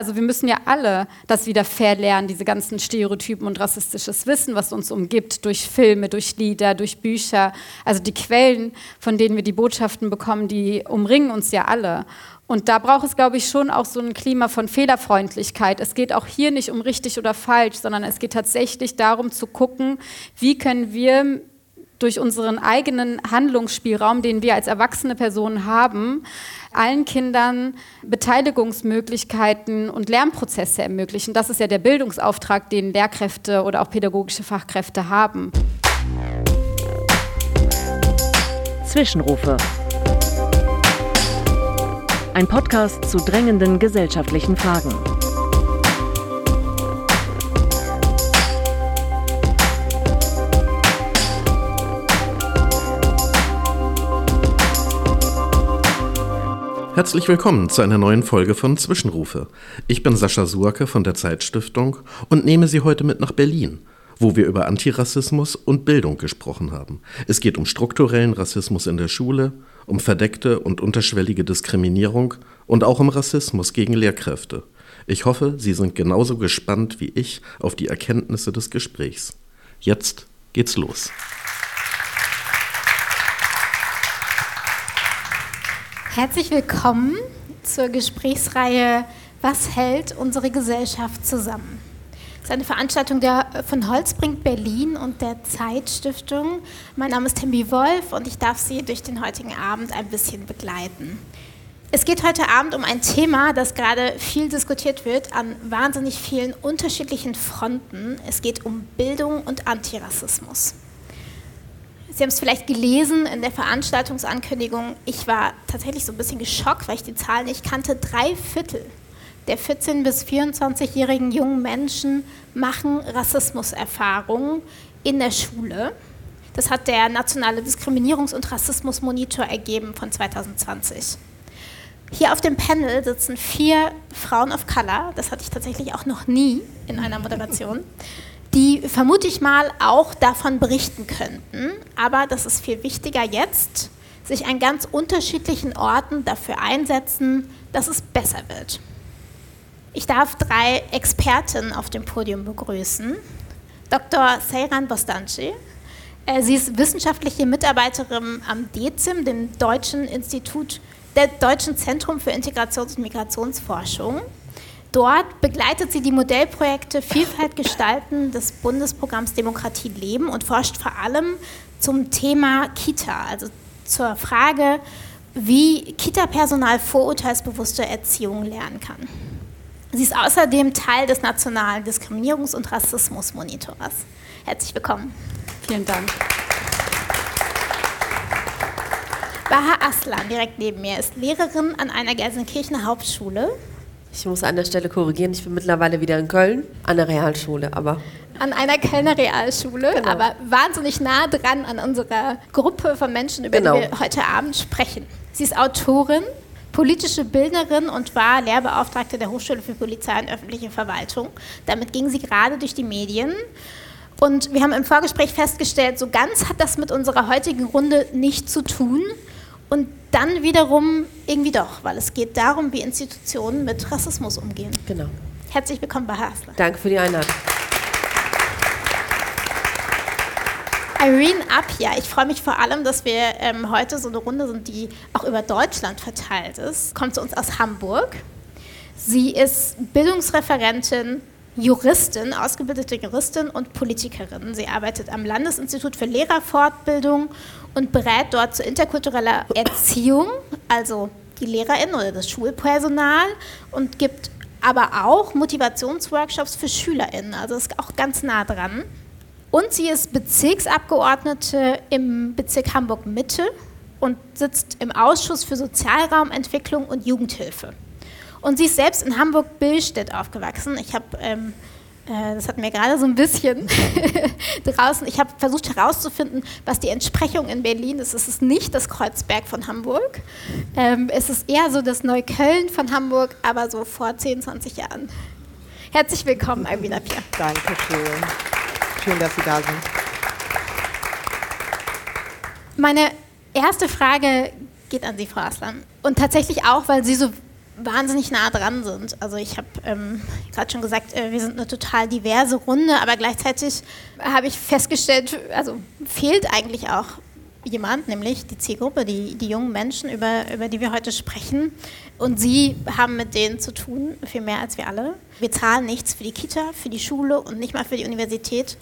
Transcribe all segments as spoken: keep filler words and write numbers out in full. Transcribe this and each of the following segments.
Also wir müssen ja alle das wieder verlernen, diese ganzen Stereotypen und rassistisches Wissen, was uns umgibt, durch Filme, durch Lieder, durch Bücher. Also die Quellen, von denen wir die Botschaften bekommen, die umringen uns ja alle. Und da braucht es, glaube ich, schon auch so ein Klima von Fehlerfreundlichkeit. Es geht auch hier nicht um richtig oder falsch, sondern es geht tatsächlich darum zu gucken, wie können wir durch unseren eigenen Handlungsspielraum, den wir als erwachsene Personen haben, allen Kindern Beteiligungsmöglichkeiten und Lernprozesse ermöglichen. Das ist ja der Bildungsauftrag, den Lehrkräfte oder auch pädagogische Fachkräfte haben. Zwischenrufe. Ein Podcast zu drängenden gesellschaftlichen Fragen. Herzlich willkommen zu einer neuen Folge von Zwischenrufe. Ich bin Sascha Suhrke von der Zeitstiftung und nehme Sie heute mit nach Berlin, wo wir über Antirassismus und Bildung gesprochen haben. Es geht um strukturellen Rassismus in der Schule, um verdeckte und unterschwellige Diskriminierung und auch um Rassismus gegen Lehrkräfte. Ich hoffe, Sie sind genauso gespannt wie ich auf die Erkenntnisse des Gesprächs. Jetzt geht's los. Herzlich willkommen zur Gesprächsreihe Was hält unsere Gesellschaft zusammen? Das ist eine Veranstaltung der von Holzbrink Berlin und der Zeitstiftung. Mein Name ist Tembi Wolf und ich darf Sie durch den heutigen Abend ein bisschen begleiten. Es geht heute Abend um ein Thema, das gerade viel diskutiert wird an wahnsinnig vielen unterschiedlichen Fronten. Es geht um Bildung und Antirassismus. Sie haben es vielleicht gelesen in der Veranstaltungsankündigung. Ich war tatsächlich so ein bisschen geschockt, weil ich die Zahl nicht kannte. Drei Viertel der vierzehn- bis vierundzwanzigjährigen jungen Menschen machen Rassismuserfahrungen in der Schule. Das hat der Nationale Diskriminierungs- und Rassismusmonitor ergeben von zweitausendzwanzig. Hier auf dem Panel sitzen vier Frauen of Color. Das hatte ich tatsächlich auch noch nie in einer Moderation. Die vermute ich mal auch davon berichten könnten. Aber das ist viel wichtiger jetzt, sich an ganz unterschiedlichen Orten dafür einsetzen, dass es besser wird. Ich darf drei Expertinnen auf dem Podium begrüßen. Doktor Seyran Bostanci. Sie ist wissenschaftliche Mitarbeiterin am DEZIM, dem Deutschen Institut, der Deutschen Zentrum für Integrations- und Migrationsforschung. Dort begleitet sie die Modellprojekte Vielfalt gestalten des Bundesprogramms Demokratie leben und forscht vor allem zum Thema Kita, also zur Frage, wie Kita-Personal vorurteilsbewusste Erziehung lernen kann. Sie ist außerdem Teil des Nationalen Diskriminierungs- und Rassismusmonitors. Herzlich willkommen. Vielen Dank. Baha Aslan, direkt neben mir, ist Lehrerin an einer Gelsenkirchener Hauptschule. Ich muss an der Stelle korrigieren, ich bin mittlerweile wieder in Köln, an der Realschule, aber... An einer Kölner Realschule, genau. Aber wahnsinnig nah dran an unserer Gruppe von Menschen, über genau. die wir heute Abend sprechen. Sie ist Autorin, politische Bildnerin und war Lehrbeauftragte der Hochschule für Polizei und öffentliche Verwaltung. Damit ging sie gerade durch die Medien. Und wir haben im Vorgespräch festgestellt, so ganz hat das mit unserer heutigen Runde nichts zu tun. Und dann wiederum irgendwie doch, weil es geht darum, wie Institutionen mit Rassismus umgehen. Genau. Herzlich willkommen bei Baha Aslan. Danke für die Einladung. Irene Appiah, ich freue mich vor allem, dass wir ähm, heute so eine Runde sind, die auch über Deutschland verteilt ist. Kommt zu uns aus Hamburg. Sie ist Bildungsreferentin, Juristin, ausgebildete Juristin und Politikerin. Sie arbeitet am Landesinstitut für Lehrerfortbildung und berät dort zu interkultureller Erziehung, also die LehrerInnen oder das Schulpersonal, und gibt aber auch Motivationsworkshops für SchülerInnen, also ist auch ganz nah dran. Und sie ist Bezirksabgeordnete im Bezirk Hamburg-Mitte und sitzt im Ausschuss für Sozialraumentwicklung und Jugendhilfe. Und sie ist selbst in Hamburg-Billstedt aufgewachsen. Ich habe, ähm, äh, das hatten wir gerade so ein bisschen draußen, ich habe versucht herauszufinden, was die Entsprechung in Berlin ist. Es ist nicht das Kreuzberg von Hamburg. Ähm, es ist eher so das Neukölln von Hamburg, aber so vor zehn, zwanzig Jahren. Herzlich willkommen, Irene Appiah. Dankeschön. Schön, dass Sie da sind. Meine erste Frage geht an Sie, Frau Aslan. Und tatsächlich auch, weil Sie so wahnsinnig nah dran sind. Also ich habe ähm, gerade schon gesagt, äh, wir sind eine total diverse Runde, aber gleichzeitig habe ich festgestellt, also fehlt eigentlich auch jemand, nämlich die Zielgruppe, die, die jungen Menschen, über, über die wir heute sprechen. Und sie haben mit denen zu tun, viel mehr als wir alle. Wir zahlen nichts für die Kita, für die Schule und nicht mal für die Universität.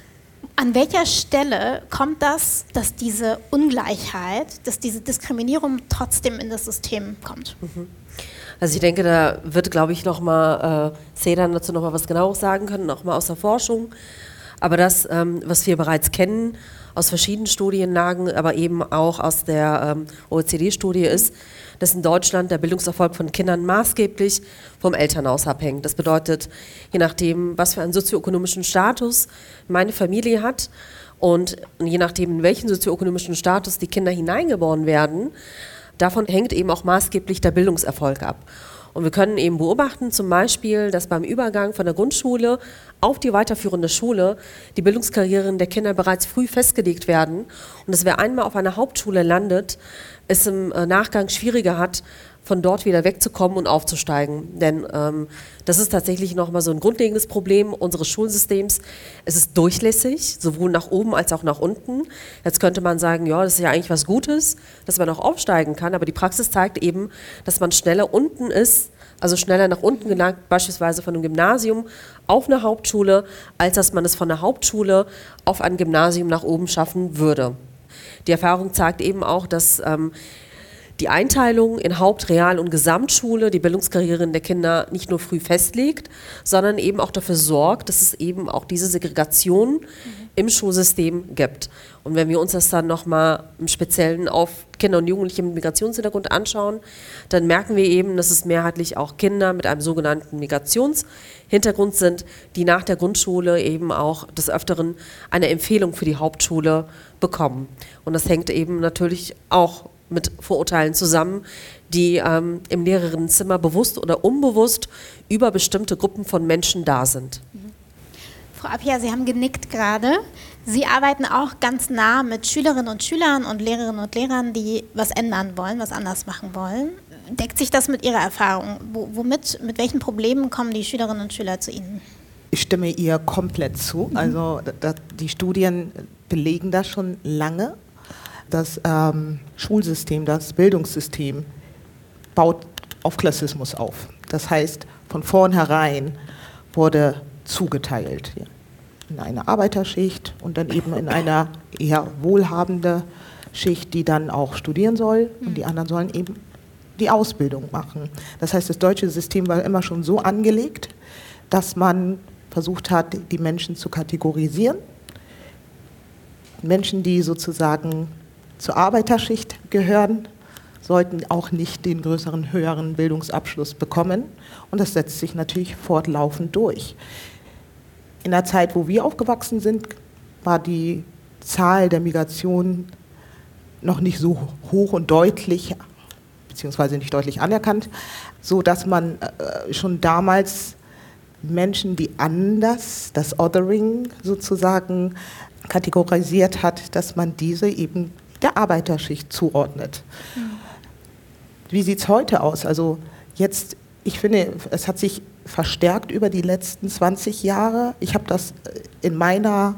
An welcher Stelle kommt das, dass diese Ungleichheit, dass diese Diskriminierung trotzdem in das System kommt? Also ich denke, da wird, glaube ich, nochmal äh, Sedan dazu nochmal was Genaues sagen können, auch mal aus der Forschung. Aber das, ähm, was wir bereits kennen, aus verschiedenen Studienlagen, aber eben auch aus der ähm, O E C D-Studie ist, dass in Deutschland der Bildungserfolg von Kindern maßgeblich vom Elternhaus abhängt. Das bedeutet, je nachdem, was für einen sozioökonomischen Status meine Familie hat und je nachdem, in welchen sozioökonomischen Status die Kinder hineingeboren werden, davon hängt eben auch maßgeblich der Bildungserfolg ab. Und wir können eben beobachten, zum Beispiel, dass beim Übergang von der Grundschule auf die weiterführende Schule die Bildungskarrieren der Kinder bereits früh festgelegt werden und dass wer einmal auf einer Hauptschule landet, es im Nachgang schwieriger hat, von dort wieder wegzukommen und aufzusteigen. Denn ähm, das ist tatsächlich nochmal so ein grundlegendes Problem unseres Schulsystems. Es ist durchlässig, sowohl nach oben als auch nach unten. Jetzt könnte man sagen, ja, das ist ja eigentlich was Gutes, dass man auch aufsteigen kann, aber die Praxis zeigt eben, dass man schneller unten ist, also schneller nach unten gelangt, beispielsweise von einem Gymnasium auf eine Hauptschule, als dass man es von der Hauptschule auf ein Gymnasium nach oben schaffen würde. Die Erfahrung zeigt eben auch, dass ähm, die Einteilung in Haupt-, Real- und Gesamtschule die Bildungskarrieren der Kinder nicht nur früh festlegt, sondern eben auch dafür sorgt, dass es eben auch diese Segregation mhm. im Schulsystem gibt. Und wenn wir uns das dann nochmal im Speziellen auf Kinder und Jugendliche mit Migrationshintergrund anschauen, dann merken wir eben, dass es mehrheitlich auch Kinder mit einem sogenannten Migrationshintergrund sind, die nach der Grundschule eben auch des Öfteren eine Empfehlung für die Hauptschule bekommen. Und das hängt eben natürlich auch mit Vorurteilen zusammen, die ähm, im Lehrerinnenzimmer bewusst oder unbewusst über bestimmte Gruppen von Menschen da sind. Mhm. Frau Appia, Sie haben genickt gerade. Sie arbeiten auch ganz nah mit Schülerinnen und Schülern und Lehrerinnen und Lehrern, die was ändern wollen, was anders machen wollen. Deckt sich das mit Ihrer Erfahrung? Wo, womit, mit welchen Problemen kommen die Schülerinnen und Schüler zu Ihnen? Ich stimme ihr komplett zu. Mhm. Also da, die Studien belegen das schon lange. Das ähm, Schulsystem, das Bildungssystem baut auf Klassismus auf. Das heißt, von vornherein wurde zugeteilt in eine Arbeiterschicht und dann eben in eine eher wohlhabende Schicht, die dann auch studieren soll und die anderen sollen eben die Ausbildung machen. Das heißt, das deutsche System war immer schon so angelegt, dass man versucht hat, die Menschen zu kategorisieren. Menschen, die sozusagen zur Arbeiterschicht gehören, sollten auch nicht den größeren, höheren Bildungsabschluss bekommen. Und das setzt sich natürlich fortlaufend durch. In der Zeit, wo wir aufgewachsen sind, war die Zahl der Migration noch nicht so hoch und deutlich, beziehungsweise nicht deutlich anerkannt, so dass man äh, schon damals Menschen, die anders, das Othering sozusagen, kategorisiert hat, dass man diese eben der Arbeiterschicht zuordnet. Mhm. Wie sieht es heute aus? Also jetzt, ich finde, es hat sich verstärkt über die letzten zwanzig Jahre. Ich habe das in meiner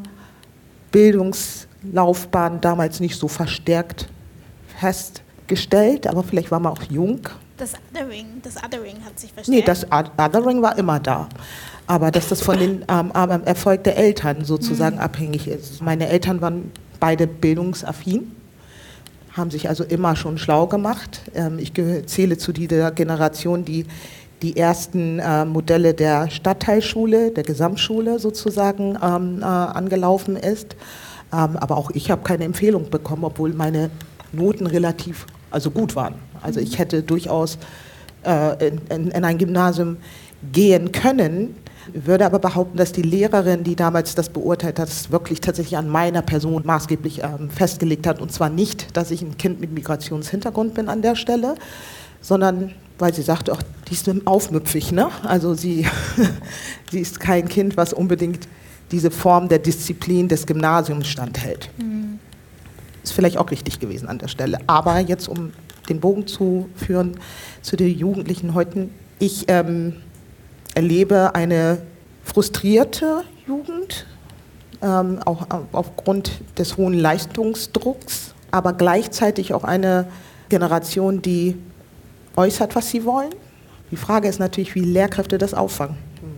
Bildungslaufbahn damals nicht so verstärkt festgestellt, aber vielleicht war man auch jung. Das Othering, das Othering hat sich verstärkt? Nee, das Othering war immer da. Aber dass das von dem ähm, Erfolg der Eltern sozusagen mhm. abhängig ist. Meine Eltern waren beide bildungsaffin, haben sich also immer schon schlau gemacht. Ähm, ich gehöre, zähle zu dieser Generation, die die ersten äh, Modelle der Stadtteilschule, der Gesamtschule sozusagen ähm, äh, angelaufen ist. Ähm, aber auch ich habe keine Empfehlung bekommen, obwohl meine Noten relativ also gut waren. Also ich hätte durchaus äh, in, in, in ein Gymnasium gehen können, würde aber behaupten, dass die Lehrerin, die damals das beurteilt hat, es wirklich tatsächlich an meiner Person maßgeblich ähm, festgelegt hat. Und zwar nicht, dass ich ein Kind mit Migrationshintergrund bin an der Stelle, sondern weil sie sagte, ach, die ist aufmüpfig, ne? Also sie, sie ist kein Kind, was unbedingt diese Form der Disziplin des Gymnasiums standhält. Mhm. Ist vielleicht auch richtig gewesen an der Stelle. Aber jetzt, um den Bogen zu führen zu den Jugendlichen heute. Ich ähm, erlebe eine frustrierte Jugend, ähm, auch aufgrund des hohen Leistungsdrucks, aber gleichzeitig auch eine Generation, die äußert, was sie wollen. Die Frage ist natürlich, wie Lehrkräfte das auffangen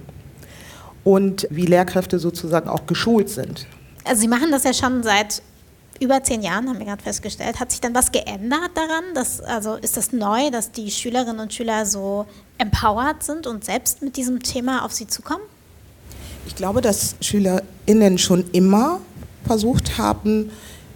und wie Lehrkräfte sozusagen auch geschult sind. Also Sie machen das ja schon seit über zehn Jahren, haben wir gerade festgestellt. Hat sich dann was geändert daran? Dass, also ist das neu, dass die Schülerinnen und Schüler so empowered sind und selbst mit diesem Thema auf sie zukommen? Ich glaube, dass SchülerInnen schon immer versucht haben,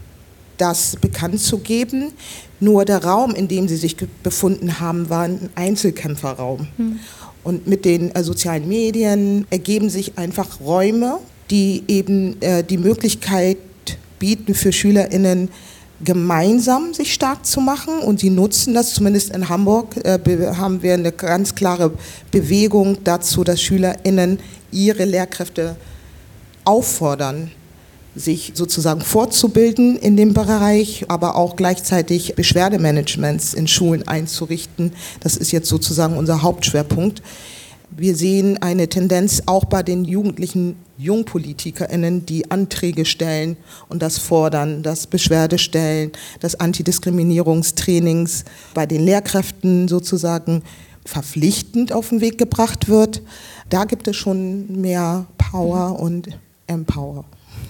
das bekannt zu geben. Nur der Raum, in dem sie sich befunden haben, war ein Einzelkämpferraum. Hm. Und mit den äh, sozialen Medien ergeben sich einfach Räume, die eben äh, die Möglichkeit bieten für SchülerInnen, gemeinsam sich stark zu machen. Und sie nutzen das, zumindest in Hamburg äh, haben wir eine ganz klare Bewegung dazu, dass SchülerInnen ihre Lehrkräfte auffordern, sich sozusagen fortzubilden in dem Bereich, aber auch gleichzeitig Beschwerdemanagements in Schulen einzurichten. Das ist jetzt sozusagen unser Hauptschwerpunkt. Wir sehen eine Tendenz auch bei den jugendlichen JungpolitikerInnen, die Anträge stellen und das fordern, das Beschwerde stellen, das Antidiskriminierungstrainings bei den Lehrkräften sozusagen verpflichtend auf den Weg gebracht wird. Da gibt es schon mehr Power und Empower.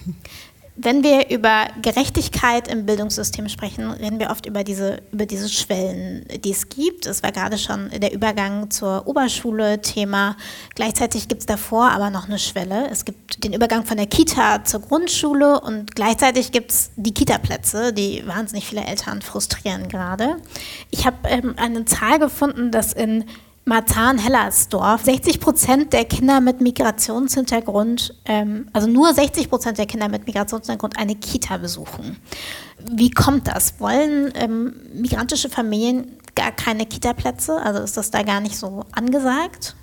Wenn wir über Gerechtigkeit im Bildungssystem sprechen, reden wir oft über diese, über diese Schwellen, die es gibt. Es war gerade schon der Übergang zur Oberschule Thema. Gleichzeitig gibt es davor aber noch eine Schwelle. Es gibt den Übergang von der Kita zur Grundschule und gleichzeitig gibt es die Kita-Plätze, die wahnsinnig viele Eltern frustrieren gerade. Ich habe ähm, eine Zahl gefunden, dass in Marzahn-Hellersdorf sechzig Prozent der Kinder mit Migrationshintergrund, ähm, also nur sechzig Prozent der Kinder mit Migrationshintergrund eine Kita besuchen. Wie kommt das? Wollen ähm, migrantische Familien gar keine Kita-Plätze? Also ist das da gar nicht so angesagt?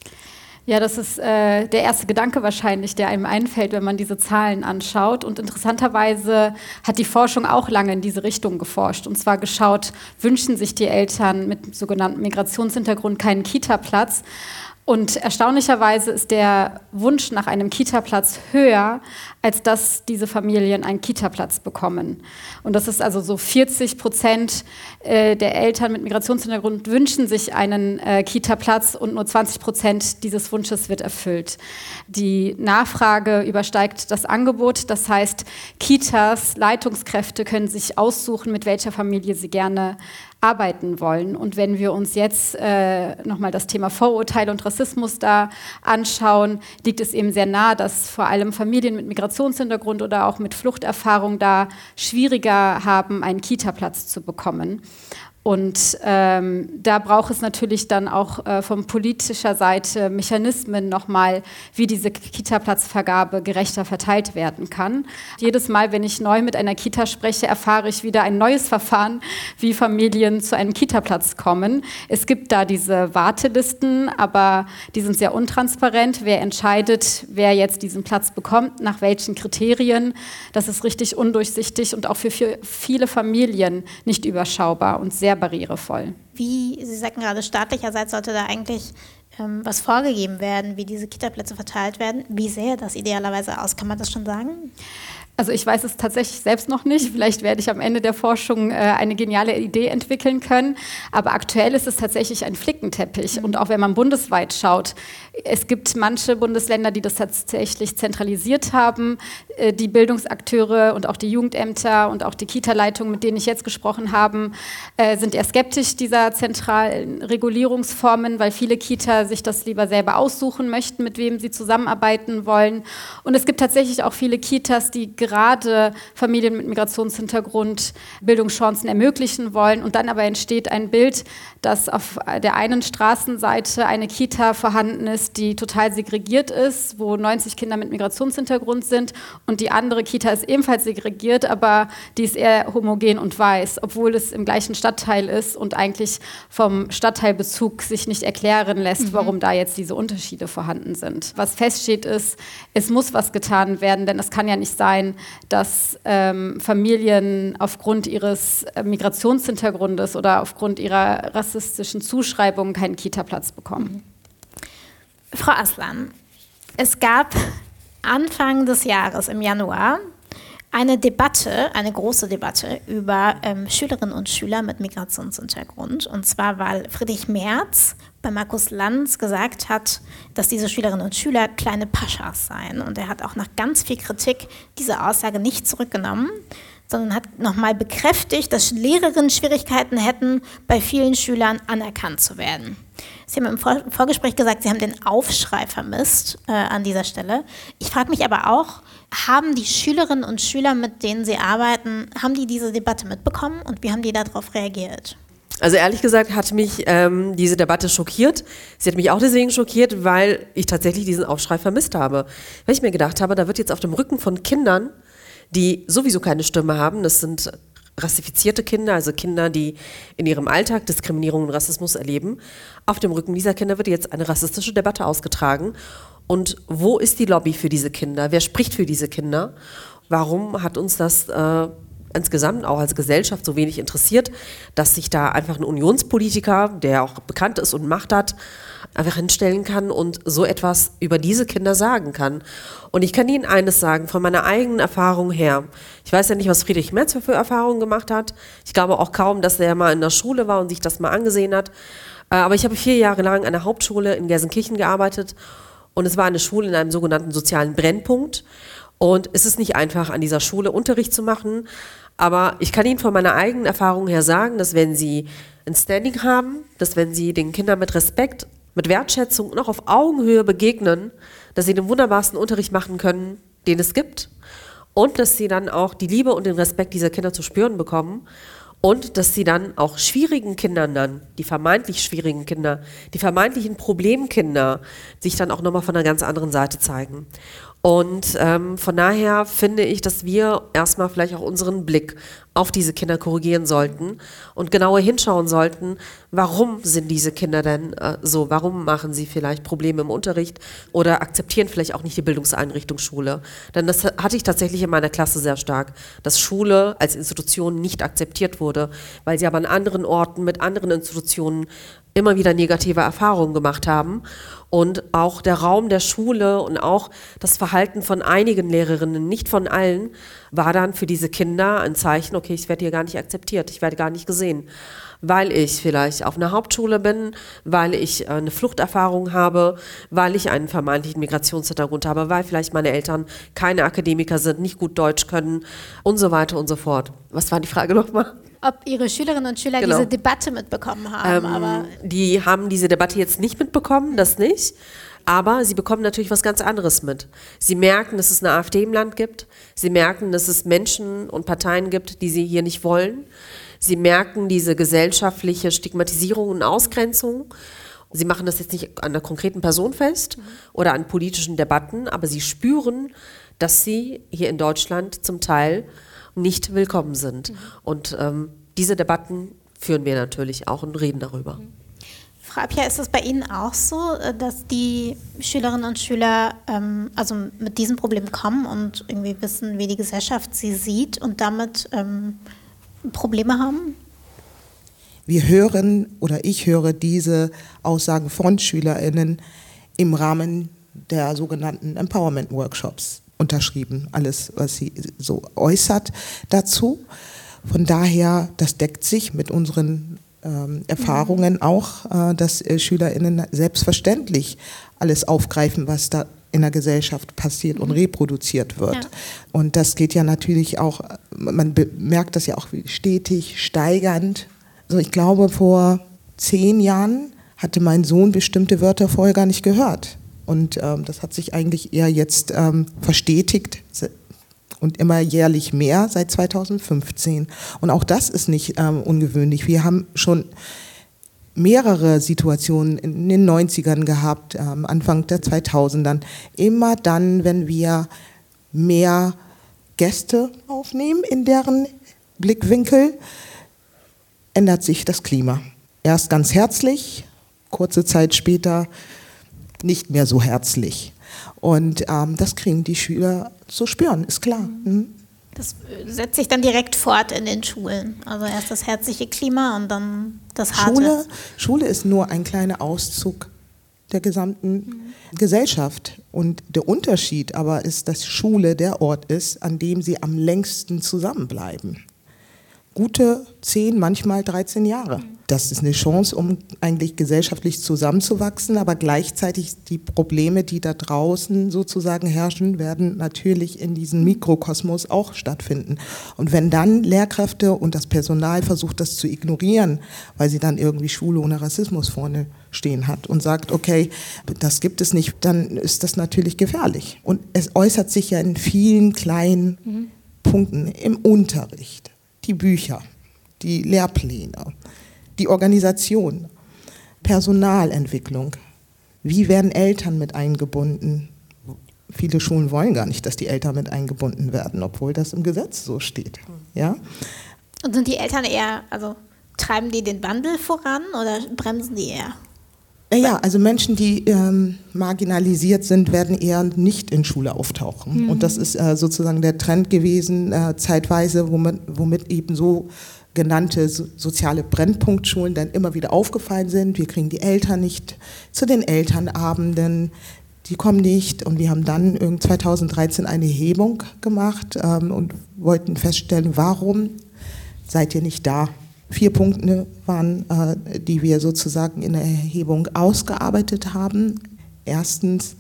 Ja, das ist äh, der erste Gedanke wahrscheinlich, der einem einfällt, wenn man diese Zahlen anschaut. Und interessanterweise hat die Forschung auch lange in diese Richtung geforscht. Und zwar geschaut, wünschen sich die Eltern mit sogenanntem Migrationshintergrund keinen Kita-Platz? Und erstaunlicherweise ist der Wunsch nach einem Kita-Platz höher, als dass diese Familien einen Kita-Platz bekommen. Und das ist also so vierzig Prozent der Eltern mit Migrationshintergrund wünschen sich einen äh, Kita-Platz und nur zwanzig Prozent dieses Wunsches wird erfüllt. Die Nachfrage übersteigt das Angebot. Das heißt, Kitas, Leitungskräfte können sich aussuchen, mit welcher Familie sie gerne arbeiten wollen. Und wenn wir uns jetzt äh, nochmal das Thema Vorurteile und Rassismus da anschauen, liegt es eben sehr nahe, dass vor allem Familien mit Migrationshintergrund oder auch mit Fluchterfahrung da schwieriger haben, einen Kita-Platz zu bekommen. Und ähm, da braucht es natürlich dann auch äh, von politischer Seite Mechanismen nochmal, wie diese Kita-Platzvergabe gerechter verteilt werden kann. Jedes Mal, wenn ich neu mit einer Kita spreche, erfahre ich wieder ein neues Verfahren, wie Familien zu einem Kita-Platz kommen. Es gibt da diese Wartelisten, aber die sind sehr untransparent. Wer entscheidet, wer jetzt diesen Platz bekommt, nach welchen Kriterien, das ist richtig undurchsichtig und auch für viele Familien nicht überschaubar und sehr barrierevoll. Wie, Sie sagten gerade, staatlicherseits sollte da eigentlich ähm, was vorgegeben werden, wie diese Kita-Plätze verteilt werden. Wie sähe das idealerweise aus? Kann man das schon sagen? Also ich weiß es tatsächlich selbst noch nicht. Vielleicht werde ich am Ende der Forschung äh, eine geniale Idee entwickeln können. Aber aktuell ist es tatsächlich ein Flickenteppich. Und auch wenn man bundesweit schaut, es gibt manche Bundesländer, die das tatsächlich zentralisiert haben. Äh, die Bildungsakteure und auch die Jugendämter und auch die Kita-Leitungen, mit denen ich jetzt gesprochen habe, äh, sind eher skeptisch dieser zentralen Regulierungsformen, weil viele Kita sich das lieber selber aussuchen möchten, mit wem sie zusammenarbeiten wollen. Und es gibt tatsächlich auch viele Kitas, die gerade Familien mit Migrationshintergrund Bildungschancen ermöglichen wollen. Und dann aber entsteht ein Bild, dass auf der einen Straßenseite eine Kita vorhanden ist, die total segregiert ist, wo neunzig Kinder mit Migrationshintergrund sind. Und die andere Kita ist ebenfalls segregiert, aber die ist eher homogen und weiß, obwohl es im gleichen Stadtteil ist und eigentlich vom Stadtteilbezug sich nicht erklären lässt, mhm. warum da jetzt diese Unterschiede vorhanden sind. Was feststeht ist, es muss was getan werden, denn es kann ja nicht sein, sein, dass ähm, Familien aufgrund ihres äh, Migrationshintergrundes oder aufgrund ihrer rassistischen Zuschreibungen keinen Kita-Platz bekommen. Frau Aslan, es gab Anfang des Jahres, im Januar, eine Debatte, eine große Debatte über ähm, Schülerinnen und Schüler mit Migrationshintergrund. Und zwar, weil Friedrich Merz bei Markus Lanz gesagt hat, dass diese Schülerinnen und Schüler kleine Paschas seien. Und er hat auch nach ganz viel Kritik diese Aussage nicht zurückgenommen, sondern hat nochmal bekräftigt, dass Lehrerinnen Schwierigkeiten hätten, bei vielen Schülern anerkannt zu werden. Sie haben im Vor- Vorgespräch gesagt, Sie haben den Aufschrei vermisst äh, an dieser Stelle. Ich frage mich aber auch, haben die Schülerinnen und Schüler, mit denen Sie arbeiten, haben die diese Debatte mitbekommen und wie haben die darauf reagiert? Also ehrlich gesagt hat mich ähm, diese Debatte schockiert. Sie hat mich auch deswegen schockiert, weil ich tatsächlich diesen Aufschrei vermisst habe. Weil ich mir gedacht habe, da wird jetzt auf dem Rücken von Kindern, die sowieso keine Stimme haben, das sind rassifizierte Kinder, also Kinder, die in ihrem Alltag Diskriminierung und Rassismus erleben, auf dem Rücken dieser Kinder wird jetzt eine rassistische Debatte ausgetragen. Und wo ist die Lobby für diese Kinder? Wer spricht für diese Kinder? Warum hat uns das äh, insgesamt auch als Gesellschaft so wenig interessiert, dass sich da einfach ein Unionspolitiker, der auch bekannt ist und Macht hat, einfach hinstellen kann und so etwas über diese Kinder sagen kann. Und ich kann Ihnen eines sagen, von meiner eigenen Erfahrung her. Ich weiß ja nicht, was Friedrich Merz für Erfahrungen gemacht hat. Ich glaube auch kaum, dass er mal in der Schule war und sich das mal angesehen hat. Aber ich habe vier Jahre lang an der Hauptschule in Gelsenkirchen gearbeitet und es war eine Schule in einem sogenannten sozialen Brennpunkt. Und es ist nicht einfach, an dieser Schule Unterricht zu machen. Aber ich kann Ihnen von meiner eigenen Erfahrung her sagen, dass wenn Sie ein Standing haben, dass wenn Sie den Kindern mit Respekt, mit Wertschätzung und auch auf Augenhöhe begegnen, dass Sie den wunderbarsten Unterricht machen können, den es gibt. Und dass Sie dann auch die Liebe und den Respekt dieser Kinder zu spüren bekommen. Und dass Sie dann auch schwierigen Kindern dann, die vermeintlich schwierigen Kinder, die vermeintlichen Problemkinder, sich dann auch nochmal von einer ganz anderen Seite zeigen. Und ähm, von daher finde ich, dass wir erstmal vielleicht auch unseren Blick auf diese Kinder korrigieren sollten und genauer hinschauen sollten, warum sind diese Kinder denn äh, so, warum machen sie vielleicht Probleme im Unterricht oder akzeptieren vielleicht auch nicht die Bildungseinrichtung Schule. Denn das hatte ich tatsächlich in meiner Klasse sehr stark, dass Schule als Institution nicht akzeptiert wurde, weil sie aber an anderen Orten mit anderen Institutionen immer wieder negative Erfahrungen gemacht haben. Und auch der Raum der Schule und auch das Verhalten von einigen Lehrerinnen, nicht von allen, war dann für diese Kinder ein Zeichen, okay, ich werde hier gar nicht akzeptiert, ich werde gar nicht gesehen. Weil ich vielleicht auf einer Hauptschule bin, weil ich eine Fluchterfahrung habe, weil ich einen vermeintlichen Migrationshintergrund habe, weil vielleicht meine Eltern keine Akademiker sind, nicht gut Deutsch können und so weiter und so fort. Was war die Frage nochmal? Ob Ihre Schülerinnen und Schüler Genau. diese Debatte mitbekommen haben. Ähm, aber die haben diese Debatte jetzt nicht mitbekommen, das nicht. Aber sie bekommen natürlich was ganz anderes mit. Sie merken, dass es eine AfD im Land gibt. Sie merken, dass es Menschen und Parteien gibt, die sie hier nicht wollen. Sie merken diese gesellschaftliche Stigmatisierung und Ausgrenzung. Sie machen das jetzt nicht an einer konkreten Person fest oder an politischen Debatten, aber sie spüren, dass sie hier in Deutschland zum Teil nicht willkommen sind. Mhm. Und ähm, diese Debatten führen wir natürlich auch und reden darüber. Mhm. Frau Appia, ist es bei Ihnen auch so, dass die Schülerinnen und Schüler ähm, also mit diesem Problem kommen und irgendwie wissen, wie die Gesellschaft sie sieht und damit ähm, Probleme haben? Wir hören oder ich höre diese Aussagen von SchülerInnen im Rahmen der sogenannten Empowerment-Workshops unterschrieben, alles, was sie so äußert dazu. Von daher, das deckt sich mit unseren ähm, Erfahrungen auch, äh, dass äh, SchülerInnen selbstverständlich alles aufgreifen, was da in der Gesellschaft passiert und reproduziert wird. Ja. Und das geht ja natürlich auch, man merkt das ja auch stetig steigernd. Also ich glaube, vor zehn Jahren hatte mein Sohn bestimmte Wörter vorher gar nicht gehört. Und ähm, das hat sich eigentlich eher jetzt ähm, verstetigt und immer jährlich mehr seit zweitausendfünfzehn. Und auch das ist nicht ähm, ungewöhnlich. Wir haben schon mehrere Situationen in den neunzigern gehabt, ähm, Anfang der zweitausendern. Immer dann, wenn wir mehr Gäste aufnehmen in deren Blickwinkel, ändert sich das Klima. Erst ganz herzlich, kurze Zeit später nicht mehr so herzlich. Und ähm, das kriegen die Schüler zu spüren, ist klar. Mhm. Das setzt sich dann direkt fort in den Schulen. Also erst das herzliche Klima und dann das harte. Schule, Schule ist nur ein kleiner Auszug der gesamten mhm. Gesellschaft. Und der Unterschied aber ist, dass Schule der Ort ist, an dem sie am längsten zusammenbleiben. Gute zehn, manchmal dreizehn Jahre. Das ist eine Chance, um eigentlich gesellschaftlich zusammenzuwachsen, aber gleichzeitig die Probleme, die da draußen sozusagen herrschen, werden natürlich in diesem Mikrokosmos auch stattfinden. Und wenn dann Lehrkräfte und das Personal versucht, das zu ignorieren, weil sie dann irgendwie Schule ohne Rassismus vorne stehen hat und sagt, okay, das gibt es nicht, dann ist das natürlich gefährlich. Und es äußert sich ja in vielen kleinen mhm. Punkten im Unterricht. Die Bücher, die Lehrpläne, die Organisation, Personalentwicklung. Wie werden Eltern mit eingebunden? Viele Schulen wollen gar nicht, dass die Eltern mit eingebunden werden, obwohl das im Gesetz so steht. Ja? Und sind die Eltern eher, also treiben die den Wandel voran oder bremsen die eher? Ja, also Menschen, die ähm, marginalisiert sind, werden eher nicht in Schule auftauchen. Mhm. Und das ist äh, sozusagen der Trend gewesen, äh, zeitweise, womit, womit eben so genannte so, soziale Brennpunktschulen dann immer wieder aufgefallen sind. Wir kriegen die Eltern nicht zu den Elternabenden, die kommen nicht. Und wir haben dann zweitausenddreizehn eine Erhebung gemacht ähm, und wollten feststellen, warum seid ihr nicht da? Vier Punkte waren, äh, die wir sozusagen in der Erhebung ausgearbeitet haben. Erstens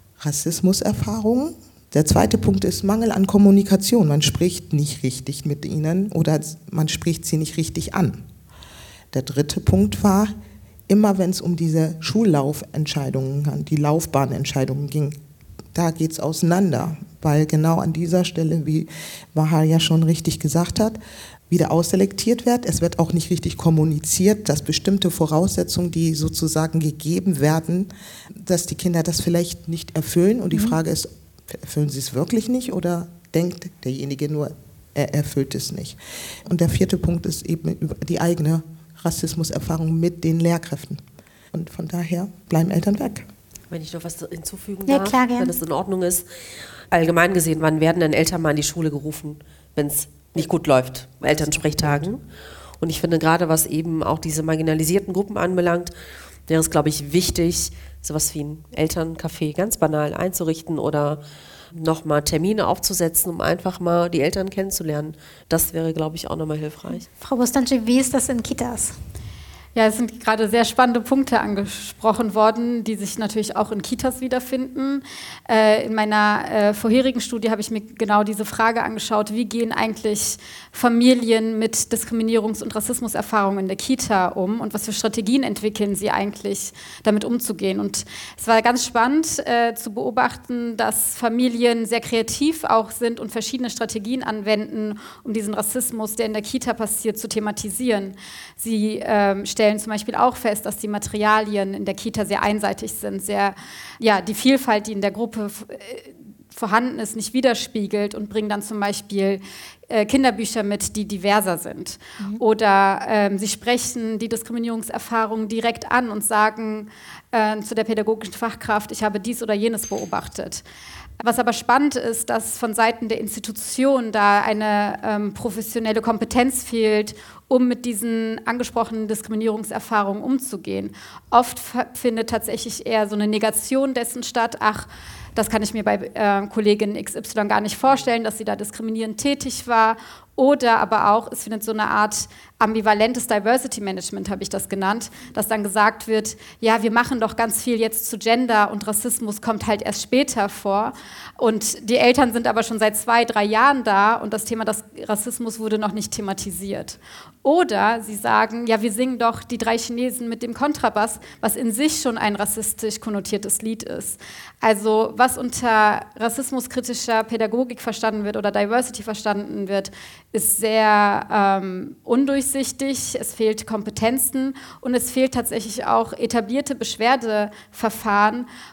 Rassismuserfahrungen. Der zweite Punkt ist Mangel an Kommunikation. Man spricht nicht richtig mit ihnen oder man spricht sie nicht richtig an. Der dritte Punkt war, immer wenn es um diese Schullaufentscheidungen, die Laufbahnentscheidungen ging, da geht es auseinander. Weil genau an dieser Stelle, wie Bahar ja schon richtig gesagt hat, wieder ausselektiert wird. Es wird auch nicht richtig kommuniziert, dass bestimmte Voraussetzungen, die sozusagen gegeben werden, dass die Kinder das vielleicht nicht erfüllen. Und die mhm. Frage ist, erfüllen sie es wirklich nicht oder denkt derjenige nur, er erfüllt es nicht. Und der vierte Punkt ist eben die eigene Rassismuserfahrung mit den Lehrkräften. Und von daher bleiben Eltern weg. Wenn ich noch was hinzufügen ja, darf, klar, wenn es in Ordnung ist. Allgemein gesehen, wann werden denn Eltern mal in die Schule gerufen, wenn es nicht gut läuft, Elternsprechtagen. Und ich finde gerade, was eben auch diese marginalisierten Gruppen anbelangt, wäre es, glaube ich, wichtig, sowas wie ein Elterncafé ganz banal einzurichten oder nochmal Termine aufzusetzen, um einfach mal die Eltern kennenzulernen. Das wäre, glaube ich, auch nochmal hilfreich. Frau Bostanci, wie ist das in Kitas? Ja, es sind gerade sehr spannende Punkte angesprochen worden, die sich natürlich auch in Kitas wiederfinden. Äh, in meiner äh, vorherigen Studie habe ich mir genau diese Frage angeschaut, wie gehen eigentlich Familien mit Diskriminierungs- und Rassismuserfahrungen in der Kita um und was für Strategien entwickeln sie eigentlich, damit umzugehen. Und es war ganz spannend äh, zu beobachten, dass Familien sehr kreativ auch sind und verschiedene Strategien anwenden, um diesen Rassismus, der in der Kita passiert, zu thematisieren. Sie ähm, stellen zum Beispiel auch fest, dass die Materialien in der Kita sehr einseitig sind, sehr, ja, die Vielfalt, die in der Gruppe äh, vorhanden ist, nicht widerspiegelt und bringen dann zum Beispiel äh, Kinderbücher mit, die diverser sind. Mhm. Oder ähm, sie sprechen die Diskriminierungserfahrungen direkt an und sagen äh, zu der pädagogischen Fachkraft, ich habe dies oder jenes beobachtet. Was aber spannend ist, dass von Seiten der Institution da eine ähm, professionelle Kompetenz fehlt, um mit diesen angesprochenen Diskriminierungserfahrungen umzugehen. Oft f- findet tatsächlich eher so eine Negation dessen statt, ach, das kann ich mir bei äh, Kollegin X Y gar nicht vorstellen, dass sie da diskriminierend tätig war. Oder aber auch, es findet so eine Art ambivalentes Diversity Management, habe ich das genannt, dass dann gesagt wird, ja, wir machen doch ganz viel jetzt zu Gender und Rassismus kommt halt erst später vor. Und die Eltern sind aber schon seit zwei, drei Jahren da und das Thema das Rassismus wurde noch nicht thematisiert. Oder sie sagen, ja, wir singen doch die drei Chinesen mit dem Kontrabass, was in sich schon ein rassistisch konnotiertes Lied ist. Also was unter rassismuskritischer Pädagogik verstanden wird oder Diversity verstanden wird, ist sehr ähm, undurchsichtig, es fehlt Kompetenzen und es fehlt tatsächlich auch etablierte Beschwerdeverfahren,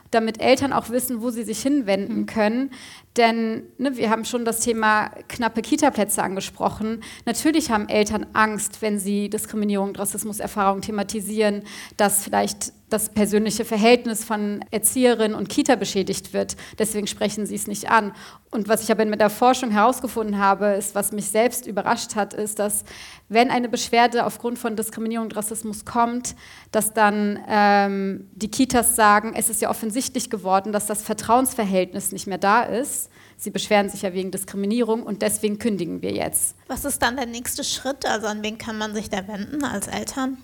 damit Eltern auch wissen, wo sie sich hinwenden können. Denn ne, wir haben schon das Thema knappe Kita-Plätze angesprochen. Natürlich haben Eltern Angst, wenn sie Diskriminierung und Rassismuserfahrung thematisieren, dass vielleicht das persönliche Verhältnis von Erzieherin und Kita beschädigt wird. Deswegen sprechen sie es nicht an. Und was ich aber mit der Forschung herausgefunden habe, ist, was mich selbst überrascht hat, ist, dass wenn eine Beschwerde aufgrund von Diskriminierung und Rassismus kommt, dass dann ähm, die Kitas sagen, es ist ja offensichtlich geworden, dass das Vertrauensverhältnis nicht mehr da ist. Sie beschweren sich ja wegen Diskriminierung und deswegen kündigen wir jetzt. Was ist dann der nächste Schritt? Also an wen kann man sich da wenden als Eltern?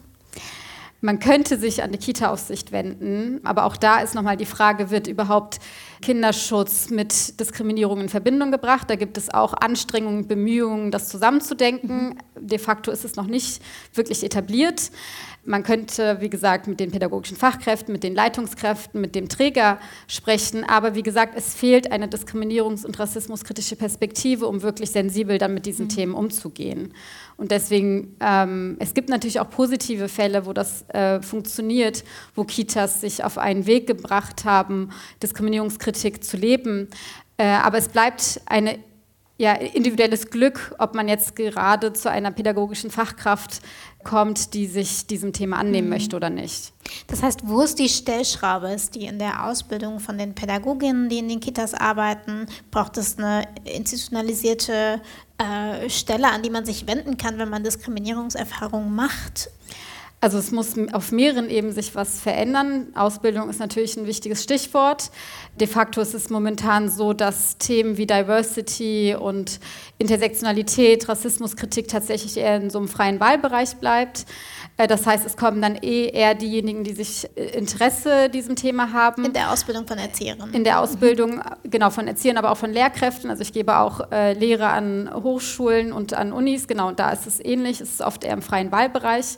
Man könnte sich an die Kita-Aufsicht wenden, aber auch da ist nochmal die Frage, wird überhaupt Kinderschutz mit Diskriminierung in Verbindung gebracht? Da gibt es auch Anstrengungen, Bemühungen, das zusammenzudenken. De facto ist es noch nicht wirklich etabliert. Man könnte, wie gesagt, mit den pädagogischen Fachkräften, mit den Leitungskräften, mit dem Träger sprechen. Aber wie gesagt, es fehlt eine diskriminierungs- und rassismuskritische Perspektive, um wirklich sensibel dann mit diesen mhm. Themen umzugehen. Und deswegen, ähm, es gibt natürlich auch positive Fälle, wo das äh, funktioniert, wo Kitas sich auf einen Weg gebracht haben, Diskriminierungskritik zu leben. Äh, aber es bleibt eine ja, individuelles Glück, ob man jetzt gerade zu einer pädagogischen Fachkraft kommt, die sich diesem Thema annehmen mhm. möchte oder nicht. Das heißt, wo ist die Stellschraube? Ist die in der Ausbildung von den Pädagoginnen, die in den Kitas arbeiten? Braucht es eine institutionalisierte äh, Stelle, an die man sich wenden kann, wenn man Diskriminierungserfahrungen macht? Also es muss auf mehreren Ebenen sich was verändern. Ausbildung ist natürlich ein wichtiges Stichwort. De facto ist es momentan so, dass Themen wie Diversity und Intersektionalität, Rassismuskritik tatsächlich eher in so einem freien Wahlbereich bleibt. Das heißt, es kommen dann eh eher diejenigen, die sich Interesse diesem Thema haben. In der Ausbildung von Erzieherinnen. In der Ausbildung, genau, von Erziehern, aber auch von Lehrkräften. Also ich gebe auch äh, Lehre an Hochschulen und an Unis. Genau, und da ist es ähnlich. Es ist oft eher im freien Wahlbereich.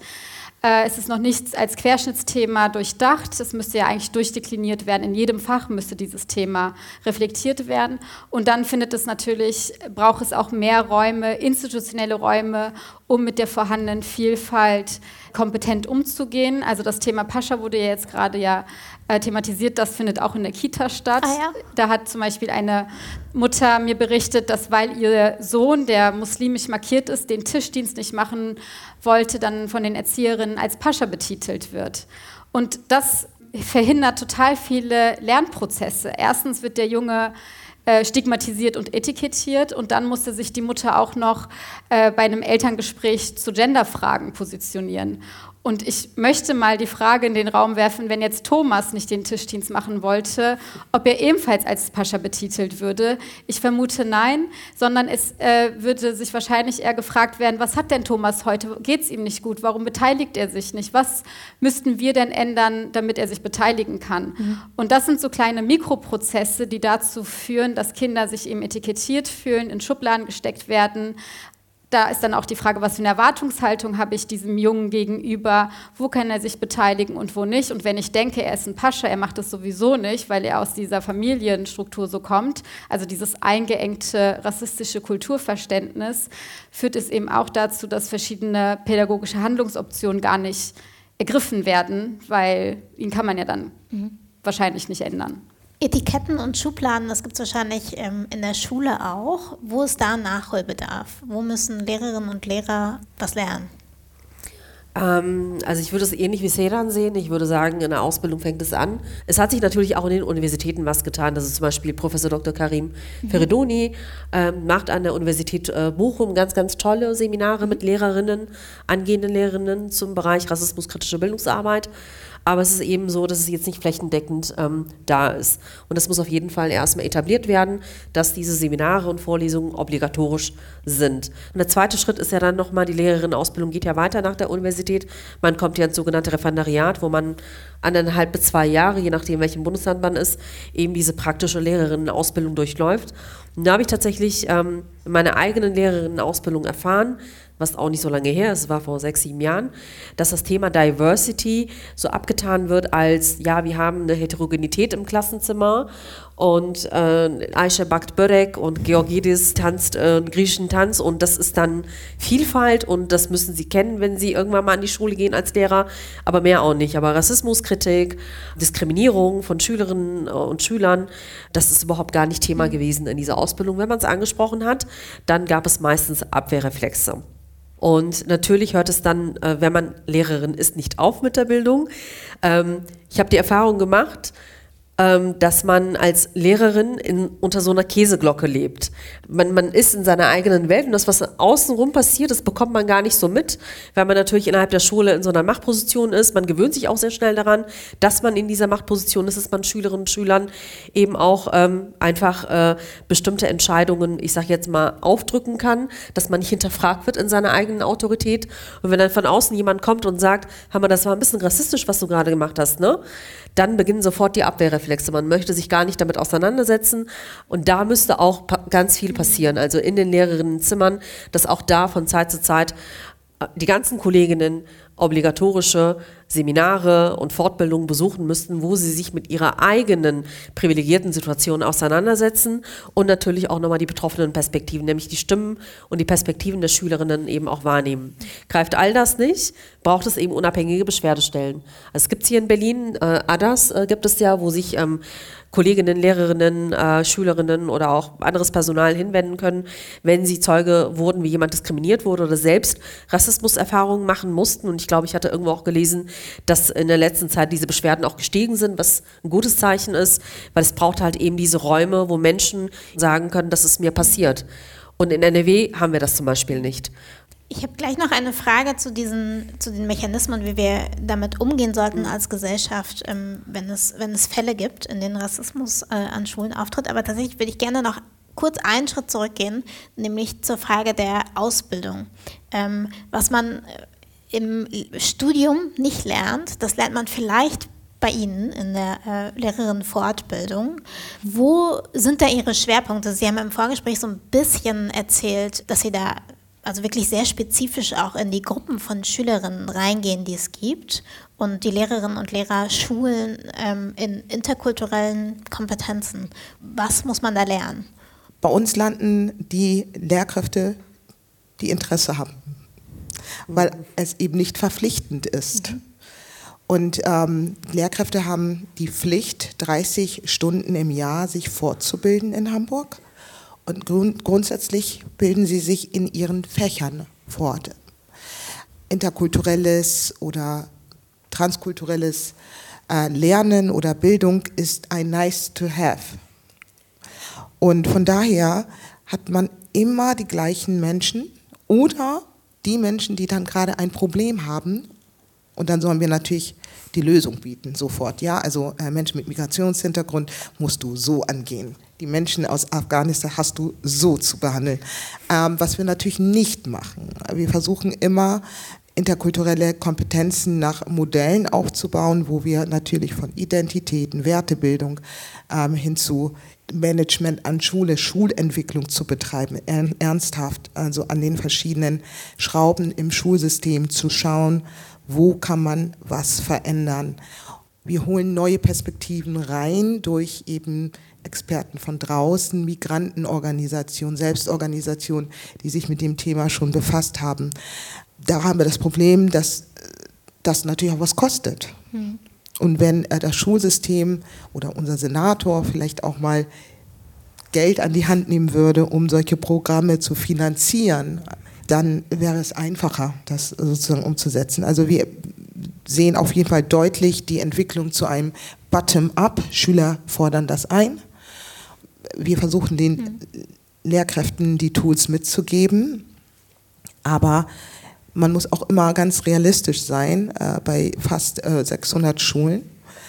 Es ist noch nichts als Querschnittsthema durchdacht. Es müsste ja eigentlich durchdekliniert werden. In jedem Fach müsste dieses Thema reflektiert werden. Und dann findet es natürlich, braucht es auch mehr Räume, institutionelle Räume, um mit der vorhandenen Vielfalt kompetent umzugehen. Also das Thema Pascha wurde ja jetzt gerade ja äh, thematisiert, das findet auch in der Kita statt. Ah, ja. Da hat zum Beispiel eine Mutter mir berichtet, dass weil ihr Sohn, der muslimisch markiert ist, den Tischdienst nicht machen wollte, dann von den Erzieherinnen als Pascha betitelt wird. Und das verhindert total viele Lernprozesse. Erstens wird der Junge äh, stigmatisiert und etikettiert und dann musste sich die Mutter auch noch äh, bei einem Elterngespräch zu Genderfragen positionieren. Und ich möchte mal die Frage in den Raum werfen, wenn jetzt Thomas nicht den Tischdienst machen wollte, ob er ebenfalls als Pascha betitelt würde. Ich vermute nein, sondern es äh, würde sich wahrscheinlich eher gefragt werden, was hat denn Thomas heute? Geht es ihm nicht gut? Warum beteiligt er sich nicht? Was müssten wir denn ändern, damit er sich beteiligen kann? Mhm. Und das sind so kleine Mikroprozesse, die dazu führen, dass Kinder sich eben etikettiert fühlen, in Schubladen gesteckt werden. Da ist dann auch die Frage, was für eine Erwartungshaltung habe ich diesem Jungen gegenüber, wo kann er sich beteiligen und wo nicht. Und wenn ich denke, er ist ein Pascha, er macht das sowieso nicht, weil er aus dieser Familienstruktur so kommt, also dieses eingeengte rassistische Kulturverständnis, führt es eben auch dazu, dass verschiedene pädagogische Handlungsoptionen gar nicht ergriffen werden, weil ihn kann man ja dann mhm. wahrscheinlich nicht ändern. Etiketten und Schubladen, das gibt es wahrscheinlich ähm, in der Schule auch. Wo ist da Nachholbedarf? Wo müssen Lehrerinnen und Lehrer was lernen? Ähm, also ich würde es ähnlich wie Seyran sehen. Ich würde sagen, in der Ausbildung fängt es an. Es hat sich natürlich auch in den Universitäten was getan. Das ist zum Beispiel Professor Doktor Karim mhm. Feridoni, ähm, macht an der Universität äh, Bochum ganz, ganz tolle Seminare mit Lehrerinnen, angehenden Lehrerinnen zum Bereich rassismuskritische Bildungsarbeit. Aber es ist eben so, dass es jetzt nicht flächendeckend ähm, da ist. Und das muss auf jeden Fall erstmal etabliert werden, dass diese Seminare und Vorlesungen obligatorisch sind. Und der zweite Schritt ist ja dann nochmal, die Lehrerinnenausbildung geht ja weiter nach der Universität. Man kommt ja ins sogenannte Referendariat, wo man anderthalb bis zwei Jahre, je nachdem welchem Bundesland man ist, eben diese praktische Lehrerinnenausbildung durchläuft. Und da habe ich tatsächlich ähm, in meiner eigenen Lehrerinnenausbildung erfahren, was auch nicht so lange her ist, es war vor sechs, sieben Jahren, dass das Thema Diversity so abgetan wird als, ja, wir haben eine Heterogenität im Klassenzimmer und äh, Aisha backt Börek und Georgidis tanzt äh, einen griechischen Tanz und das ist dann Vielfalt und das müssen sie kennen, wenn sie irgendwann mal an die Schule gehen als Lehrer, aber mehr auch nicht. Aber Rassismus Selbstkritik, Diskriminierung von Schülerinnen und Schülern, das ist überhaupt gar nicht Thema gewesen in dieser Ausbildung. Wenn man es angesprochen hat, dann gab es meistens Abwehrreflexe. Und natürlich hört es dann, wenn man Lehrerin ist, nicht auf mit der Bildung. Ich habe die Erfahrung gemacht, dass man als Lehrerin in, unter so einer Käseglocke lebt. Man, man ist in seiner eigenen Welt und das, was außenrum passiert, das bekommt man gar nicht so mit, weil man natürlich innerhalb der Schule in so einer Machtposition ist. Man gewöhnt sich auch sehr schnell daran, dass man in dieser Machtposition ist, dass man Schülerinnen und Schülern eben auch ähm, einfach äh, bestimmte Entscheidungen, ich sage jetzt mal, aufdrücken kann, dass man nicht hinterfragt wird in seiner eigenen Autorität. Und wenn dann von außen jemand kommt und sagt, Hammer, das war ein bisschen rassistisch, was du gerade gemacht hast, ne? Dann beginnen sofort die Abwehrreflexe. Man möchte sich gar nicht damit auseinandersetzen und da müsste auch pa- ganz viel passieren, also in den Lehrerinnenzimmern, dass auch da von Zeit zu Zeit die ganzen Kolleginnen obligatorische Seminare und Fortbildungen besuchen müssten, wo sie sich mit ihrer eigenen privilegierten Situation auseinandersetzen und natürlich auch nochmal die betroffenen Perspektiven, nämlich die Stimmen und die Perspektiven der Schülerinnen eben auch wahrnehmen. Greift all das nicht, braucht es eben unabhängige Beschwerdestellen. Also es gibt es hier in Berlin, äh, A D A S äh, gibt es ja, wo sich ähm, Kolleginnen, Lehrerinnen, äh, Schülerinnen oder auch anderes Personal hinwenden können, wenn sie Zeuge wurden, wie jemand diskriminiert wurde oder selbst Rassismuserfahrungen machen mussten. Und ich glaube, ich hatte irgendwo auch gelesen, dass in der letzten Zeit diese Beschwerden auch gestiegen sind, was ein gutes Zeichen ist, weil es braucht halt eben diese Räume, wo Menschen sagen können, dass es mir passiert. Und in N R W haben wir das zum Beispiel nicht. Ich habe gleich noch eine Frage zu diesen, zu den Mechanismen, wie wir damit umgehen sollten als Gesellschaft, ähm, wenn es, wenn es Fälle gibt, in denen Rassismus äh, an Schulen auftritt. Aber tatsächlich würde ich gerne noch kurz einen Schritt zurückgehen, nämlich zur Frage der Ausbildung. Ähm, was man im Studium nicht lernt, das lernt man vielleicht bei Ihnen in der äh, Lehrerinnenfortbildung. Wo sind da Ihre Schwerpunkte? Sie haben im Vorgespräch so ein bisschen erzählt, dass Sie da also wirklich sehr spezifisch auch in die Gruppen von Schülerinnen reingehen, die es gibt und die Lehrerinnen und Lehrer schulen ähm, in interkulturellen Kompetenzen. Was muss man da lernen? Bei uns landen die Lehrkräfte, die Interesse haben, weil es eben nicht verpflichtend ist. Mhm. Und ähm, Lehrkräfte haben die Pflicht, dreißig Stunden im Jahr sich fortzubilden in Hamburg. Und grund- grundsätzlich bilden sie sich in ihren Fächern fort. Interkulturelles oder transkulturelles äh, Lernen oder Bildung ist ein nice to have. Und von daher hat man immer die gleichen Menschen oder die Menschen, die dann gerade ein Problem haben. Und dann sollen wir natürlich die Lösung bieten, sofort. Ja, also äh, Menschen mit Migrationshintergrund musst du so angehen. Die Menschen aus Afghanistan hast du so zu behandeln. Ähm, was wir natürlich nicht machen. Wir versuchen immer, interkulturelle Kompetenzen nach Modellen aufzubauen, wo wir natürlich von Identitäten, Wertebildung ähm, hin zu Management an Schule, Schulentwicklung zu betreiben, ernsthaft, also an den verschiedenen Schrauben im Schulsystem zu schauen, wo kann man was verändern. Wir holen neue Perspektiven rein durch eben Experten von draußen, Migrantenorganisationen, Selbstorganisationen, die sich mit dem Thema schon befasst haben. Da haben wir das Problem, dass das natürlich auch was kostet. Hm. Und wenn das Schulsystem oder unser Senator vielleicht auch mal Geld an die Hand nehmen würde, um solche Programme zu finanzieren, dann wäre es einfacher, das sozusagen umzusetzen. Also wir sehen auf jeden Fall deutlich die Entwicklung zu einem Bottom-up. Schüler fordern das ein. Wir versuchen den mhm. Lehrkräften die Tools mitzugeben, aber man muss auch immer ganz realistisch sein, äh, bei fast äh, sechshundert Schulen.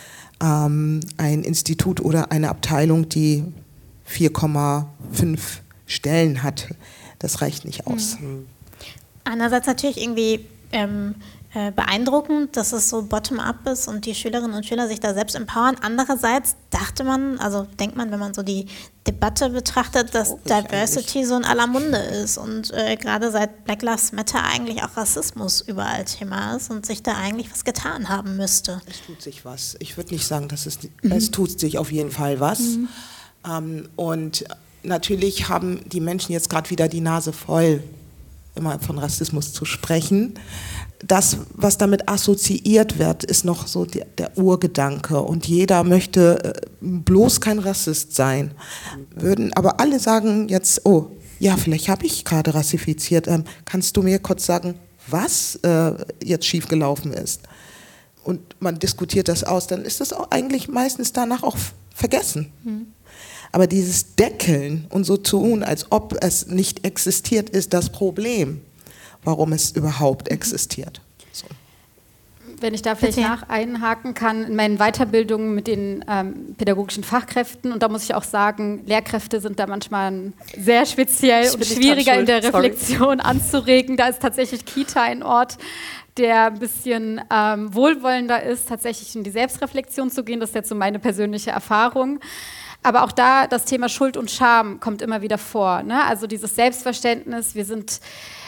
Ähm, ein Institut oder eine Abteilung, die vier Komma fünf Stellen hat, das reicht nicht aus. Mhm. Einerseits natürlich irgendwie ähm, äh, beeindruckend, dass es so bottom-up ist und die Schülerinnen und Schüler sich da selbst empowern. Andererseits dachte man, also denkt man, wenn man so die Debatte betrachtet, dass oh, Diversity so in aller Munde ist und äh, gerade seit Black Lives Matter eigentlich auch Rassismus überall Thema ist und sich da eigentlich was getan haben müsste. Es tut sich was. Ich würde nicht sagen, dass es, mhm. es tut sich auf jeden Fall was. Mhm. Ähm, und natürlich haben die Menschen jetzt gerade wieder die Nase voll immer von Rassismus zu sprechen. Das, was damit assoziiert wird, ist noch so der, der Urgedanke. Und jeder möchte bloß kein Rassist sein. Würden aber alle sagen jetzt, oh, ja, vielleicht habe ich gerade rassifiziert. Ähm, kannst du mir kurz sagen, was äh, jetzt schiefgelaufen ist? Und man diskutiert das aus, dann ist das auch eigentlich meistens danach auch vergessen. Mhm. Aber dieses Deckeln und so tun, als ob es nicht existiert, ist das Problem, warum es überhaupt existiert. So. Wenn ich da vielleicht Bitte. nach einhaken kann, in meinen Weiterbildungen mit den ähm, pädagogischen Fachkräften, und da muss ich auch sagen, Lehrkräfte sind da manchmal sehr speziell Ich und bin nicht schwieriger dran in der schuld, sorry. Reflexion anzuregen. Da ist tatsächlich Kita ein Ort, der ein bisschen ähm, wohlwollender ist, tatsächlich in die Selbstreflexion zu gehen. Das ist jetzt so meine persönliche Erfahrung. Aber auch da, das Thema Schuld und Scham kommt immer wieder vor. Ne? Also dieses Selbstverständnis, wir sind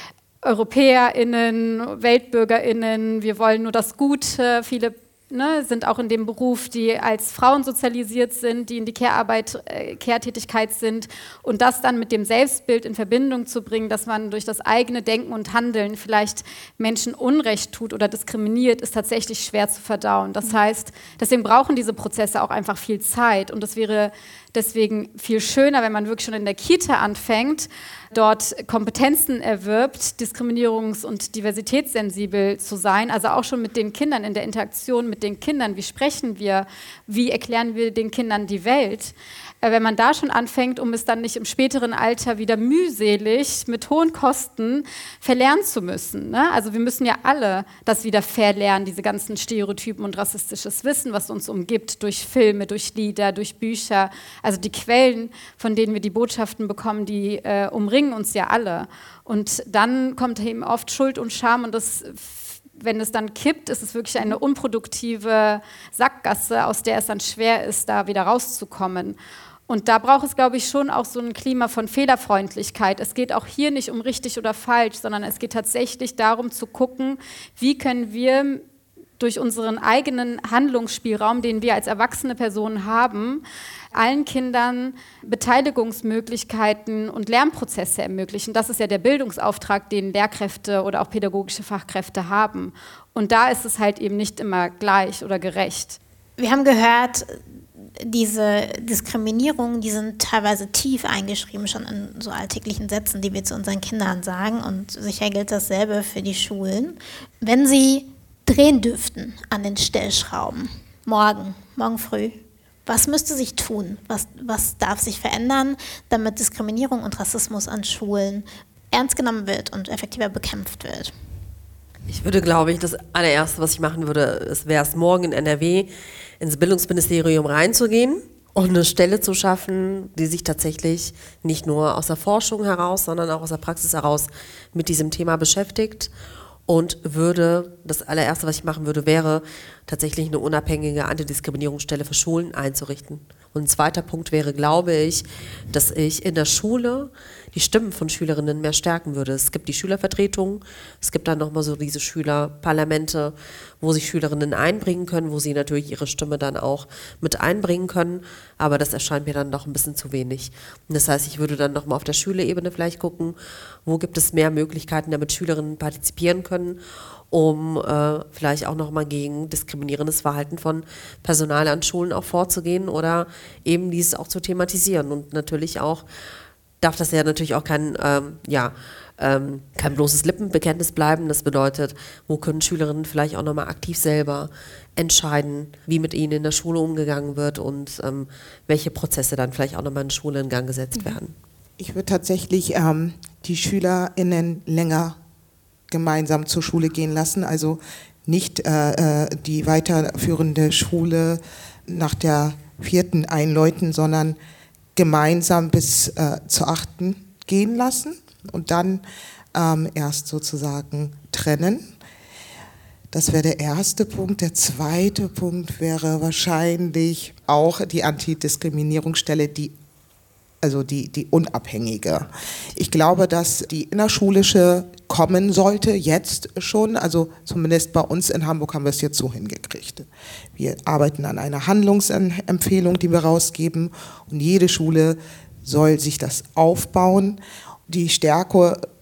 EuropäerInnen, WeltbürgerInnen, wir wollen nur das Gute. Viele ne, sind auch in dem Beruf, die als Frauen sozialisiert sind, die in die Care-Arbeit, äh, Care-Tätigkeit sind. Und das dann mit dem Selbstbild in Verbindung zu bringen, dass man durch das eigene Denken und Handeln vielleicht Menschen Unrecht tut oder diskriminiert, ist tatsächlich schwer zu verdauen. Das heißt, deswegen brauchen diese Prozesse auch einfach viel Zeit. Und es wäre deswegen viel schöner, wenn man wirklich schon in der Kita anfängt, dort Kompetenzen erwirbt, diskriminierungs- und diversitätssensibel zu sein, also auch schon mit den Kindern, in der Interaktion mit den Kindern, wie sprechen wir, wie erklären wir den Kindern die Welt. Wenn man da schon anfängt, um es dann nicht im späteren Alter wieder mühselig mit hohen Kosten verlernen zu müssen. Ne? Also wir müssen ja alle das wieder verlernen, diese ganzen Stereotypen und rassistisches Wissen, was uns umgibt, durch Filme, durch Lieder, durch Bücher. Also die Quellen, von denen wir die Botschaften bekommen, die äh, umringen uns ja alle. Und dann kommt eben oft Schuld und Scham und das, wenn es dann kippt, ist es wirklich eine unproduktive Sackgasse, aus der es dann schwer ist, da wieder rauszukommen. Und da braucht es, glaube ich, schon auch so ein Klima von Fehlerfreundlichkeit. Es geht auch hier nicht um richtig oder falsch, sondern es geht tatsächlich darum zu gucken, wie können wir durch unseren eigenen Handlungsspielraum, den wir als erwachsene Personen haben, allen Kindern Beteiligungsmöglichkeiten und Lernprozesse ermöglichen. Das ist ja der Bildungsauftrag, den Lehrkräfte oder auch pädagogische Fachkräfte haben. Und da ist es halt eben nicht immer gleich oder gerecht. Wir haben gehört, diese Diskriminierungen, die sind teilweise tief eingeschrieben, schon in so alltäglichen Sätzen, die wir zu unseren Kindern sagen. Und sicher gilt dasselbe für die Schulen. Wenn Sie drehen dürften an den Stellschrauben, morgen, morgen früh, was müsste sich tun? Was, was darf sich verändern, damit Diskriminierung und Rassismus an Schulen ernst genommen wird und effektiver bekämpft wird? Ich würde, glaube ich, das allererste, was ich machen würde, es wäre es morgen in N R W ins Bildungsministerium reinzugehen und eine Stelle zu schaffen, die sich tatsächlich nicht nur aus der Forschung heraus, sondern auch aus der Praxis heraus mit diesem Thema beschäftigt. Und würde, das allererste, was ich machen würde, wäre tatsächlich eine unabhängige Antidiskriminierungsstelle für Schulen einzurichten. Und ein zweiter Punkt wäre, glaube ich, dass ich in der Schule die Stimmen von Schülerinnen mehr stärken würde. Es gibt die Schülervertretungen, es gibt dann nochmal so diese Schülerparlamente, wo sich Schülerinnen einbringen können, wo sie natürlich ihre Stimme dann auch mit einbringen können, aber das erscheint mir dann noch ein bisschen zu wenig. Und das heißt, ich würde dann nochmal auf der Schülerebene vielleicht gucken, wo gibt es mehr Möglichkeiten, damit Schülerinnen partizipieren können, um äh, vielleicht auch nochmal gegen diskriminierendes Verhalten von Personal an Schulen auch vorzugehen oder eben dieses auch zu thematisieren. Und natürlich auch, darf das ja natürlich auch kein, ähm, ja, ähm, kein bloßes Lippenbekenntnis bleiben. Das bedeutet, wo können Schülerinnen vielleicht auch nochmal aktiv selber entscheiden, wie mit ihnen in der Schule umgegangen wird und ähm, welche Prozesse dann vielleicht auch nochmal in der Schule in Gang gesetzt werden. Ich würde tatsächlich ähm, die SchülerInnen länger gemeinsam zur Schule gehen lassen, also nicht äh, die weiterführende Schule nach der vierten einläuten, sondern gemeinsam bis äh, zur achten gehen lassen und dann ähm, erst sozusagen trennen. Das wäre der erste Punkt. Der zweite Punkt wäre wahrscheinlich auch die Antidiskriminierungsstelle, die also die, die unabhängige. Ich glaube, dass die innerschulische kommen sollte, jetzt schon, also zumindest bei uns in Hamburg haben wir es jetzt so hingekriegt. Wir arbeiten an einer Handlungsempfehlung, die wir rausgeben und jede Schule soll sich das aufbauen. Die Stärke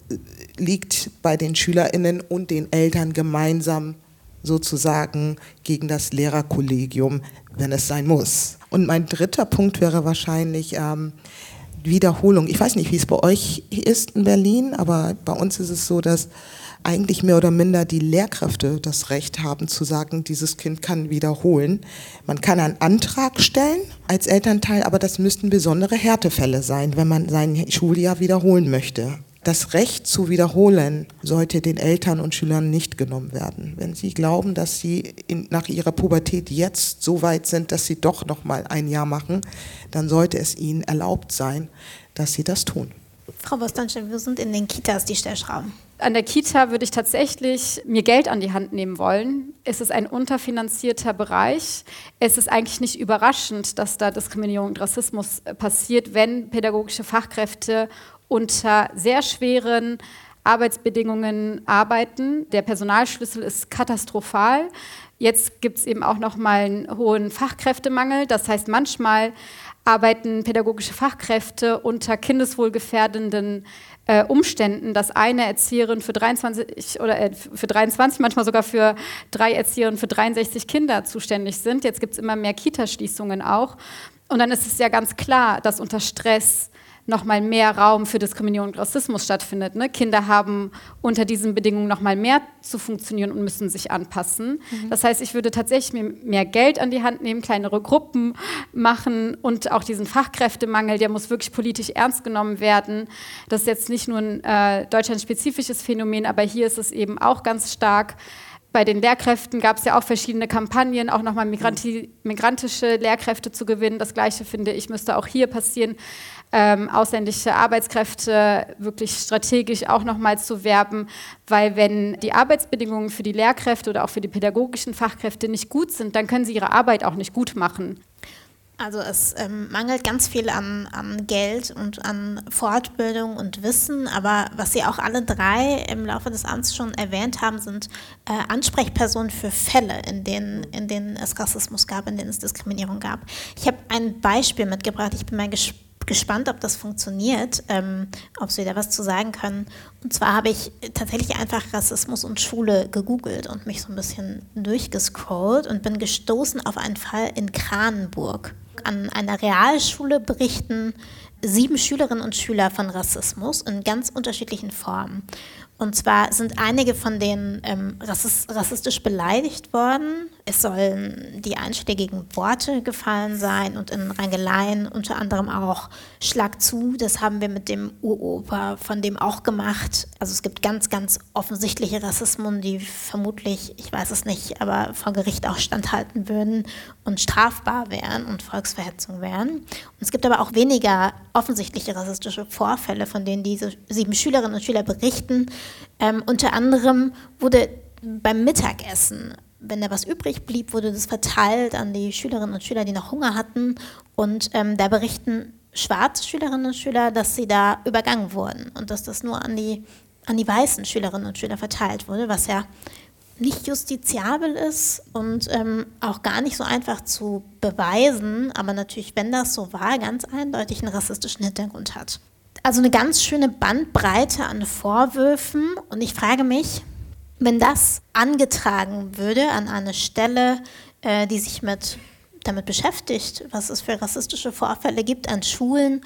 liegt bei den SchülerInnen und den Eltern gemeinsam sozusagen gegen das Lehrerkollegium, wenn es sein muss. Und mein dritter Punkt wäre wahrscheinlich ähm, Wiederholung. Ich weiß nicht, wie es bei euch ist in Berlin, aber bei uns ist es so, dass eigentlich mehr oder minder die Lehrkräfte das Recht haben zu sagen, dieses Kind kann wiederholen. Man kann einen Antrag stellen als Elternteil, aber das müssten besondere Härtefälle sein, wenn man sein Schuljahr wiederholen möchte. Das Recht zu wiederholen sollte den Eltern und Schülern nicht genommen werden. Wenn sie glauben, dass sie in, nach ihrer Pubertät jetzt so weit sind, dass sie doch noch mal ein Jahr machen, dann sollte es ihnen erlaubt sein, dass sie das tun. Frau Bostanschek, wir sind in den Kitas die Stellschrauben. An der Kita würde ich tatsächlich mir Geld an die Hand nehmen wollen. Es ist ein unterfinanzierter Bereich. Es ist eigentlich nicht überraschend, dass da Diskriminierung und Rassismus passiert, wenn pädagogische Fachkräfte unter sehr schweren Arbeitsbedingungen arbeiten. Der Personalschlüssel ist katastrophal. Jetzt gibt es eben auch noch mal einen hohen Fachkräftemangel. Das heißt, manchmal arbeiten pädagogische Fachkräfte unter kindeswohlgefährdenden äh, Umständen, dass eine Erzieherin für dreiundzwanzig oder äh, für dreiundzwanzig, manchmal sogar für drei Erzieherinnen für dreiundsechzig Kinder zuständig sind. Jetzt gibt es immer mehr Kitaschließungen auch. Und dann ist es ja ganz klar, dass unter Stress noch mal mehr Raum für Diskriminierung und Rassismus stattfindet. Ne? Kinder haben unter diesen Bedingungen noch mal mehr zu funktionieren und müssen sich anpassen. Mhm. Das heißt, ich würde tatsächlich mir mehr Geld an die Hand nehmen, kleinere Gruppen machen und auch diesen Fachkräftemangel, der muss wirklich politisch ernst genommen werden. Das ist jetzt nicht nur ein äh, deutschlandspezifisches Phänomen, aber hier ist es eben auch ganz stark. Bei den Lehrkräften gab es ja auch verschiedene Kampagnen, auch nochmal migranti- migrantische Lehrkräfte zu gewinnen. Das Gleiche, finde ich, müsste auch hier passieren. Ähm, ausländische Arbeitskräfte wirklich strategisch auch nochmal zu werben, weil wenn die Arbeitsbedingungen für die Lehrkräfte oder auch für die pädagogischen Fachkräfte nicht gut sind, dann können sie ihre Arbeit auch nicht gut machen. Also es ähm, mangelt ganz viel an, an Geld und an Fortbildung und Wissen, aber was Sie auch alle drei im Laufe des Amts schon erwähnt haben, sind äh, Ansprechpersonen für Fälle, in denen, in denen es Rassismus gab, in denen es Diskriminierung gab. Ich habe ein Beispiel mitgebracht, ich bin mal gespannt, gespannt, ob das funktioniert, ähm, ob Sie da was zu sagen können. Und zwar habe ich tatsächlich einfach Rassismus und Schule gegoogelt und mich so ein bisschen durchgescrollt und bin gestoßen auf einen Fall in Kranenburg. An einer Realschule berichten sieben Schülerinnen und Schüler von Rassismus in ganz unterschiedlichen Formen. Und zwar sind einige von denen ähm, rassist, rassistisch beleidigt worden. Es sollen die einschlägigen Worte gefallen sein und in Rangeleien unter anderem auch Schlag zu. Das haben wir mit dem Uropa von dem auch gemacht. Also es gibt ganz, ganz offensichtliche Rassismen, die vermutlich, ich weiß es nicht, aber vor Gericht auch standhalten würden und strafbar wären und Volksverhetzung wären. Und es gibt aber auch weniger offensichtliche rassistische Vorfälle, von denen diese sieben Schülerinnen und Schüler berichten. Ähm, unter anderem wurde beim Mittagessen, wenn da was übrig blieb, wurde das verteilt an die Schülerinnen und Schüler, die noch Hunger hatten. Und ähm, da berichten schwarze Schülerinnen und Schüler, dass sie da übergangen wurden und dass das nur an die, an die weißen Schülerinnen und Schüler verteilt wurde, was ja nicht justiziabel ist und ähm, auch gar nicht so einfach zu beweisen, aber natürlich, wenn das so war, ganz eindeutig einen rassistischen Hintergrund hat. Also eine ganz schöne Bandbreite an Vorwürfen und ich frage mich, wenn das angetragen würde an eine Stelle, äh, die sich mit, damit beschäftigt, was es für rassistische Vorfälle gibt an Schulen,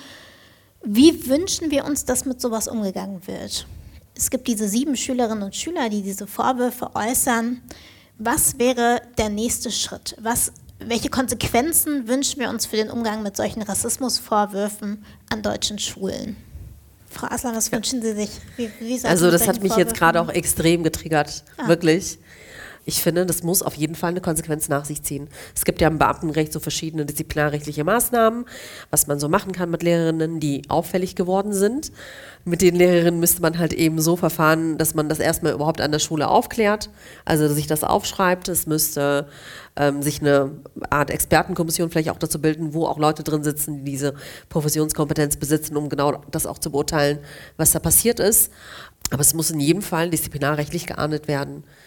wie wünschen wir uns, dass mit sowas umgegangen wird? Es gibt diese sieben Schülerinnen und Schüler, die diese Vorwürfe äußern. Was wäre der nächste Schritt? Was, welche Konsequenzen wünschen wir uns für den Umgang mit solchen Rassismusvorwürfen an deutschen Schulen? Frau Aslan, was wünschen Sie sich? Wie, wie also das hat mich jetzt gerade auch extrem getriggert, ah. wirklich. Ich finde, das muss auf jeden Fall eine Konsequenz nach sich ziehen. Es gibt ja im Beamtenrecht so verschiedene disziplinarrechtliche Maßnahmen, was man so machen kann mit Lehrerinnen, die auffällig geworden sind. Mit den Lehrerinnen müsste man halt eben so verfahren, dass man das erstmal überhaupt an der Schule aufklärt, also sich das aufschreibt. Es müsste ähm, sich eine Art Expertenkommission vielleicht auch dazu bilden, wo auch Leute drin sitzen, die diese Professionskompetenz besitzen, um genau das auch zu beurteilen, was da passiert ist. Aber es muss in jedem Fall disziplinarrechtlich geahndet werden.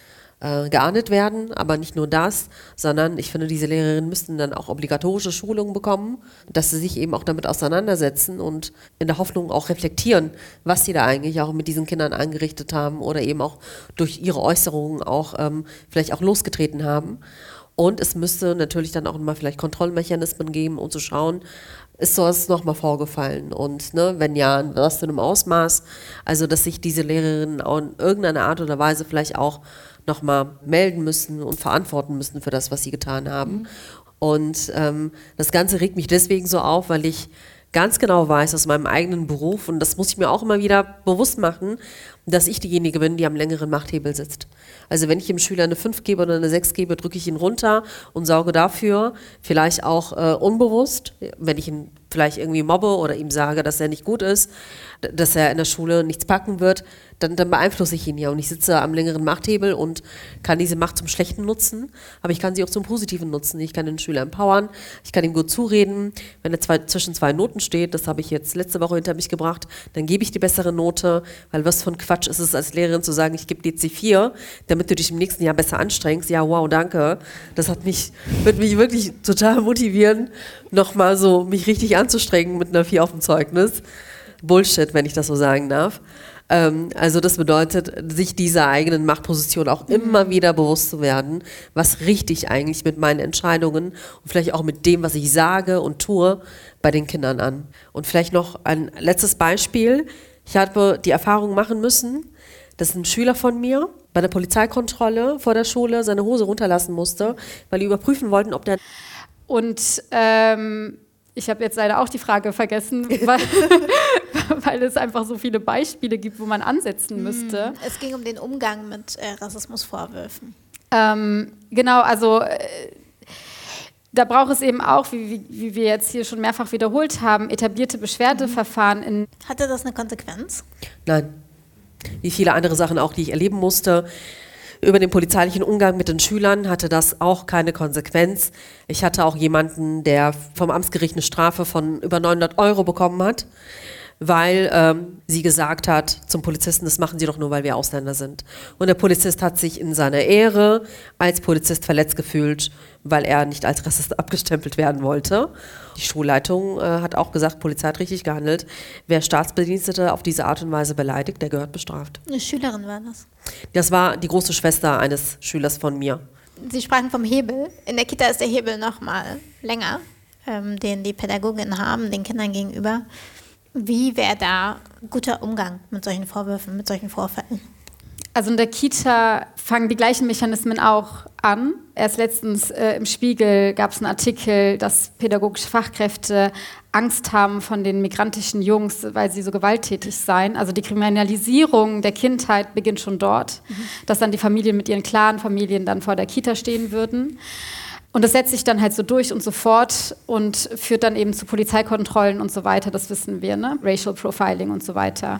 äh, geahndet werden. Aber nicht nur das, sondern ich finde, diese Lehrerinnen müssten dann auch obligatorische Schulungen bekommen, dass sie sich eben auch damit auseinandersetzen und in der Hoffnung auch reflektieren, was sie da eigentlich auch mit diesen Kindern angerichtet haben oder eben auch durch ihre Äußerungen auch ähm, vielleicht auch losgetreten haben. Und es müsste natürlich dann auch mal vielleicht Kontrollmechanismen geben, um zu schauen, ist sowas nochmal vorgefallen und ne, wenn ja, in was für einem Ausmaß, also dass sich diese Lehrerinnen auch in irgendeiner Art oder Weise vielleicht auch nochmal melden müssen und verantworten müssen für das, was sie getan haben. Mhm. Und ähm, das Ganze regt mich deswegen so auf, weil ich ganz genau weiß aus meinem eigenen Beruf, und das muss ich mir auch immer wieder bewusst machen, dass ich diejenige bin, die am längeren Machthebel sitzt. Also wenn ich dem Schüler eine fünf gebe oder eine sechs gebe, drücke ich ihn runter und sorge dafür, vielleicht auch äh, unbewusst, wenn ich ihn vielleicht irgendwie mobbe oder ihm sage, dass er nicht gut ist, dass er in der Schule nichts packen wird, dann, dann beeinflusse ich ihn ja. Und ich sitze am längeren Machthebel und kann diese Macht zum Schlechten nutzen, aber ich kann sie auch zum Positiven nutzen. Ich kann den Schüler empowern, ich kann ihm gut zureden. Wenn er zwei, zwischen zwei Noten steht, das habe ich jetzt letzte Woche hinter mich gebracht, dann gebe ich die bessere Note, weil was von Quatsch ist es als Lehrerin zu sagen, ich gebe dir C vier, damit du dich im nächsten Jahr besser anstrengst. Ja, wow, danke. Das hat mich, wird mich wirklich total motivieren, nochmal so mich richtig anzustrengen mit einer vier auf dem Zeugnis. Bullshit, wenn ich das so sagen darf. Ähm, also das bedeutet, sich dieser eigenen Machtposition auch immer wieder bewusst zu werden, was richte ich eigentlich mit meinen Entscheidungen und vielleicht auch mit dem, was ich sage und tue, bei den Kindern an. Und vielleicht noch ein letztes Beispiel. Ich habe die Erfahrung machen müssen, dass ein Schüler von mir bei der Polizeikontrolle vor der Schule seine Hose runterlassen musste, weil die überprüfen wollten, ob der... Und ähm, ich habe jetzt leider auch die Frage vergessen, weil, weil es einfach so viele Beispiele gibt, wo man ansetzen müsste. Es ging um den Umgang mit äh, Rassismusvorwürfen. Ähm, genau, also äh, da braucht es eben auch, wie, wie, wie wir jetzt hier schon mehrfach wiederholt haben, etablierte Beschwerdeverfahren. In Hatte das eine Konsequenz? Nein. Wie viele andere Sachen auch, die ich erleben musste. Über den polizeilichen Umgang mit den Schülern hatte das auch keine Konsequenz. Ich hatte auch jemanden, der vom Amtsgericht eine Strafe von über neunhundert Euro bekommen hat, weil ähm, sie gesagt hat zum Polizisten, das machen sie doch nur, weil wir Ausländer sind. Und der Polizist hat sich in seiner Ehre als Polizist verletzt gefühlt, weil er nicht als Rassist abgestempelt werden wollte. Die Schulleitung äh, hat auch gesagt, Polizei hat richtig gehandelt. Wer Staatsbedienstete auf diese Art und Weise beleidigt, der gehört bestraft. Eine Schülerin war das? Das war die große Schwester eines Schülers von mir. Sie sprachen vom Hebel. In der Kita ist der Hebel noch mal länger, ähm, den die Pädagoginnen haben, den Kindern gegenüber. Wie wäre da guter Umgang mit solchen Vorwürfen, mit solchen Vorfällen? Also in der Kita fangen die gleichen Mechanismen auch an. Erst letztens äh, im Spiegel gab es einen Artikel, dass pädagogische Fachkräfte Angst haben von den migrantischen Jungs, weil sie so gewalttätig seien. Also die Kriminalisierung der Kindheit beginnt schon dort, mhm. dass dann die Familien mit ihren klaren Familien dann vor der Kita stehen würden. Und das setzt sich dann halt so durch und so fort und führt dann eben zu Polizeikontrollen und so weiter, das wissen wir, ne? Racial Profiling und so weiter.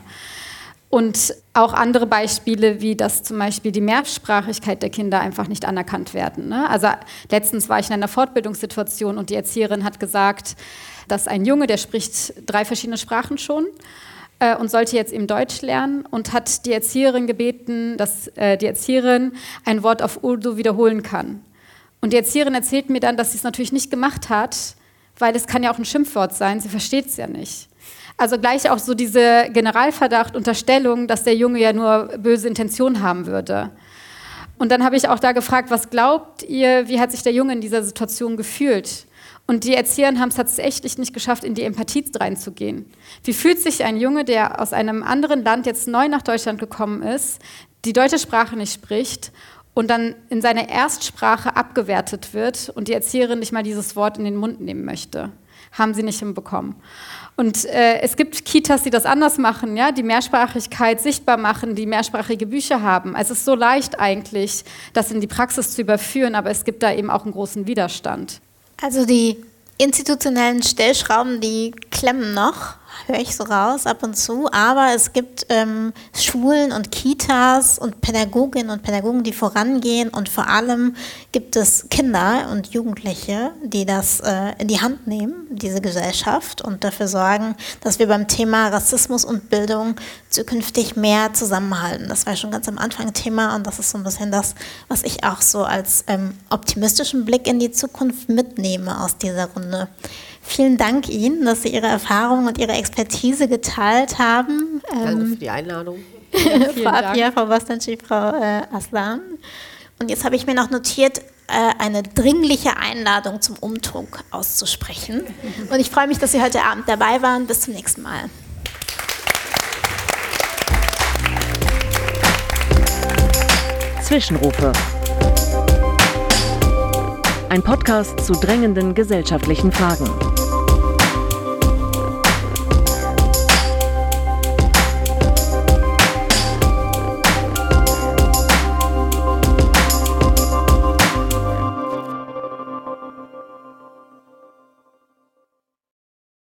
Und auch andere Beispiele, wie dass zum Beispiel die Mehrsprachigkeit der Kinder einfach nicht anerkannt werden, ne? Also letztens war ich in einer Fortbildungssituation und die Erzieherin hat gesagt, dass ein Junge, der spricht drei verschiedene Sprachen schon äh, und sollte jetzt eben Deutsch lernen und hat die Erzieherin gebeten, dass äh, die Erzieherin ein Wort auf Urdu wiederholen kann. Und die Erzieherin erzählt mir dann, dass sie es natürlich nicht gemacht hat, weil es kann ja auch ein Schimpfwort sein, sie versteht es ja nicht. Also gleich auch so diese Generalverdacht, Unterstellung, dass der Junge ja nur böse Intentionen haben würde. Und dann habe ich auch da gefragt, was glaubt ihr, wie hat sich der Junge in dieser Situation gefühlt? Und die Erzieherin haben es tatsächlich nicht geschafft, in die Empathie reinzugehen. Wie fühlt sich ein Junge, der aus einem anderen Land jetzt neu nach Deutschland gekommen ist, die deutsche Sprache nicht spricht und dann in seiner Erstsprache abgewertet wird und die Erzieherin nicht mal dieses Wort in den Mund nehmen möchte? Haben sie nicht hinbekommen. Und äh, es gibt Kitas, die das anders machen, ja, die Mehrsprachigkeit sichtbar machen, die mehrsprachige Bücher haben. Also es ist so leicht eigentlich, das in die Praxis zu überführen, aber es gibt da eben auch einen großen Widerstand. Also die institutionellen Stellschrauben, die klemmen noch, höre ich so raus ab und zu, aber es gibt ähm, Schulen und Kitas und Pädagoginnen und Pädagogen, die vorangehen, und vor allem gibt es Kinder und Jugendliche, die das äh, in die Hand nehmen, diese Gesellschaft, und dafür sorgen, dass wir beim Thema Rassismus und Bildung zukünftig mehr zusammenhalten. Das war schon ganz am Anfang Thema, und das ist so ein bisschen das, was ich auch so als ähm, optimistischen Blick in die Zukunft mitnehme aus dieser Runde. Vielen Dank Ihnen, dass Sie Ihre Erfahrungen und Ihre Expertise geteilt haben. Danke ähm, für die Einladung. Ja, Frau Apia, Frau Bostanci, Frau äh, Aslan. Und jetzt habe ich mir noch notiert, äh, eine dringliche Einladung zum Umtrunk auszusprechen. Und ich freue mich, dass Sie heute Abend dabei waren. Bis zum nächsten Mal. Zwischenrufe. Ein Podcast zu drängenden gesellschaftlichen Fragen.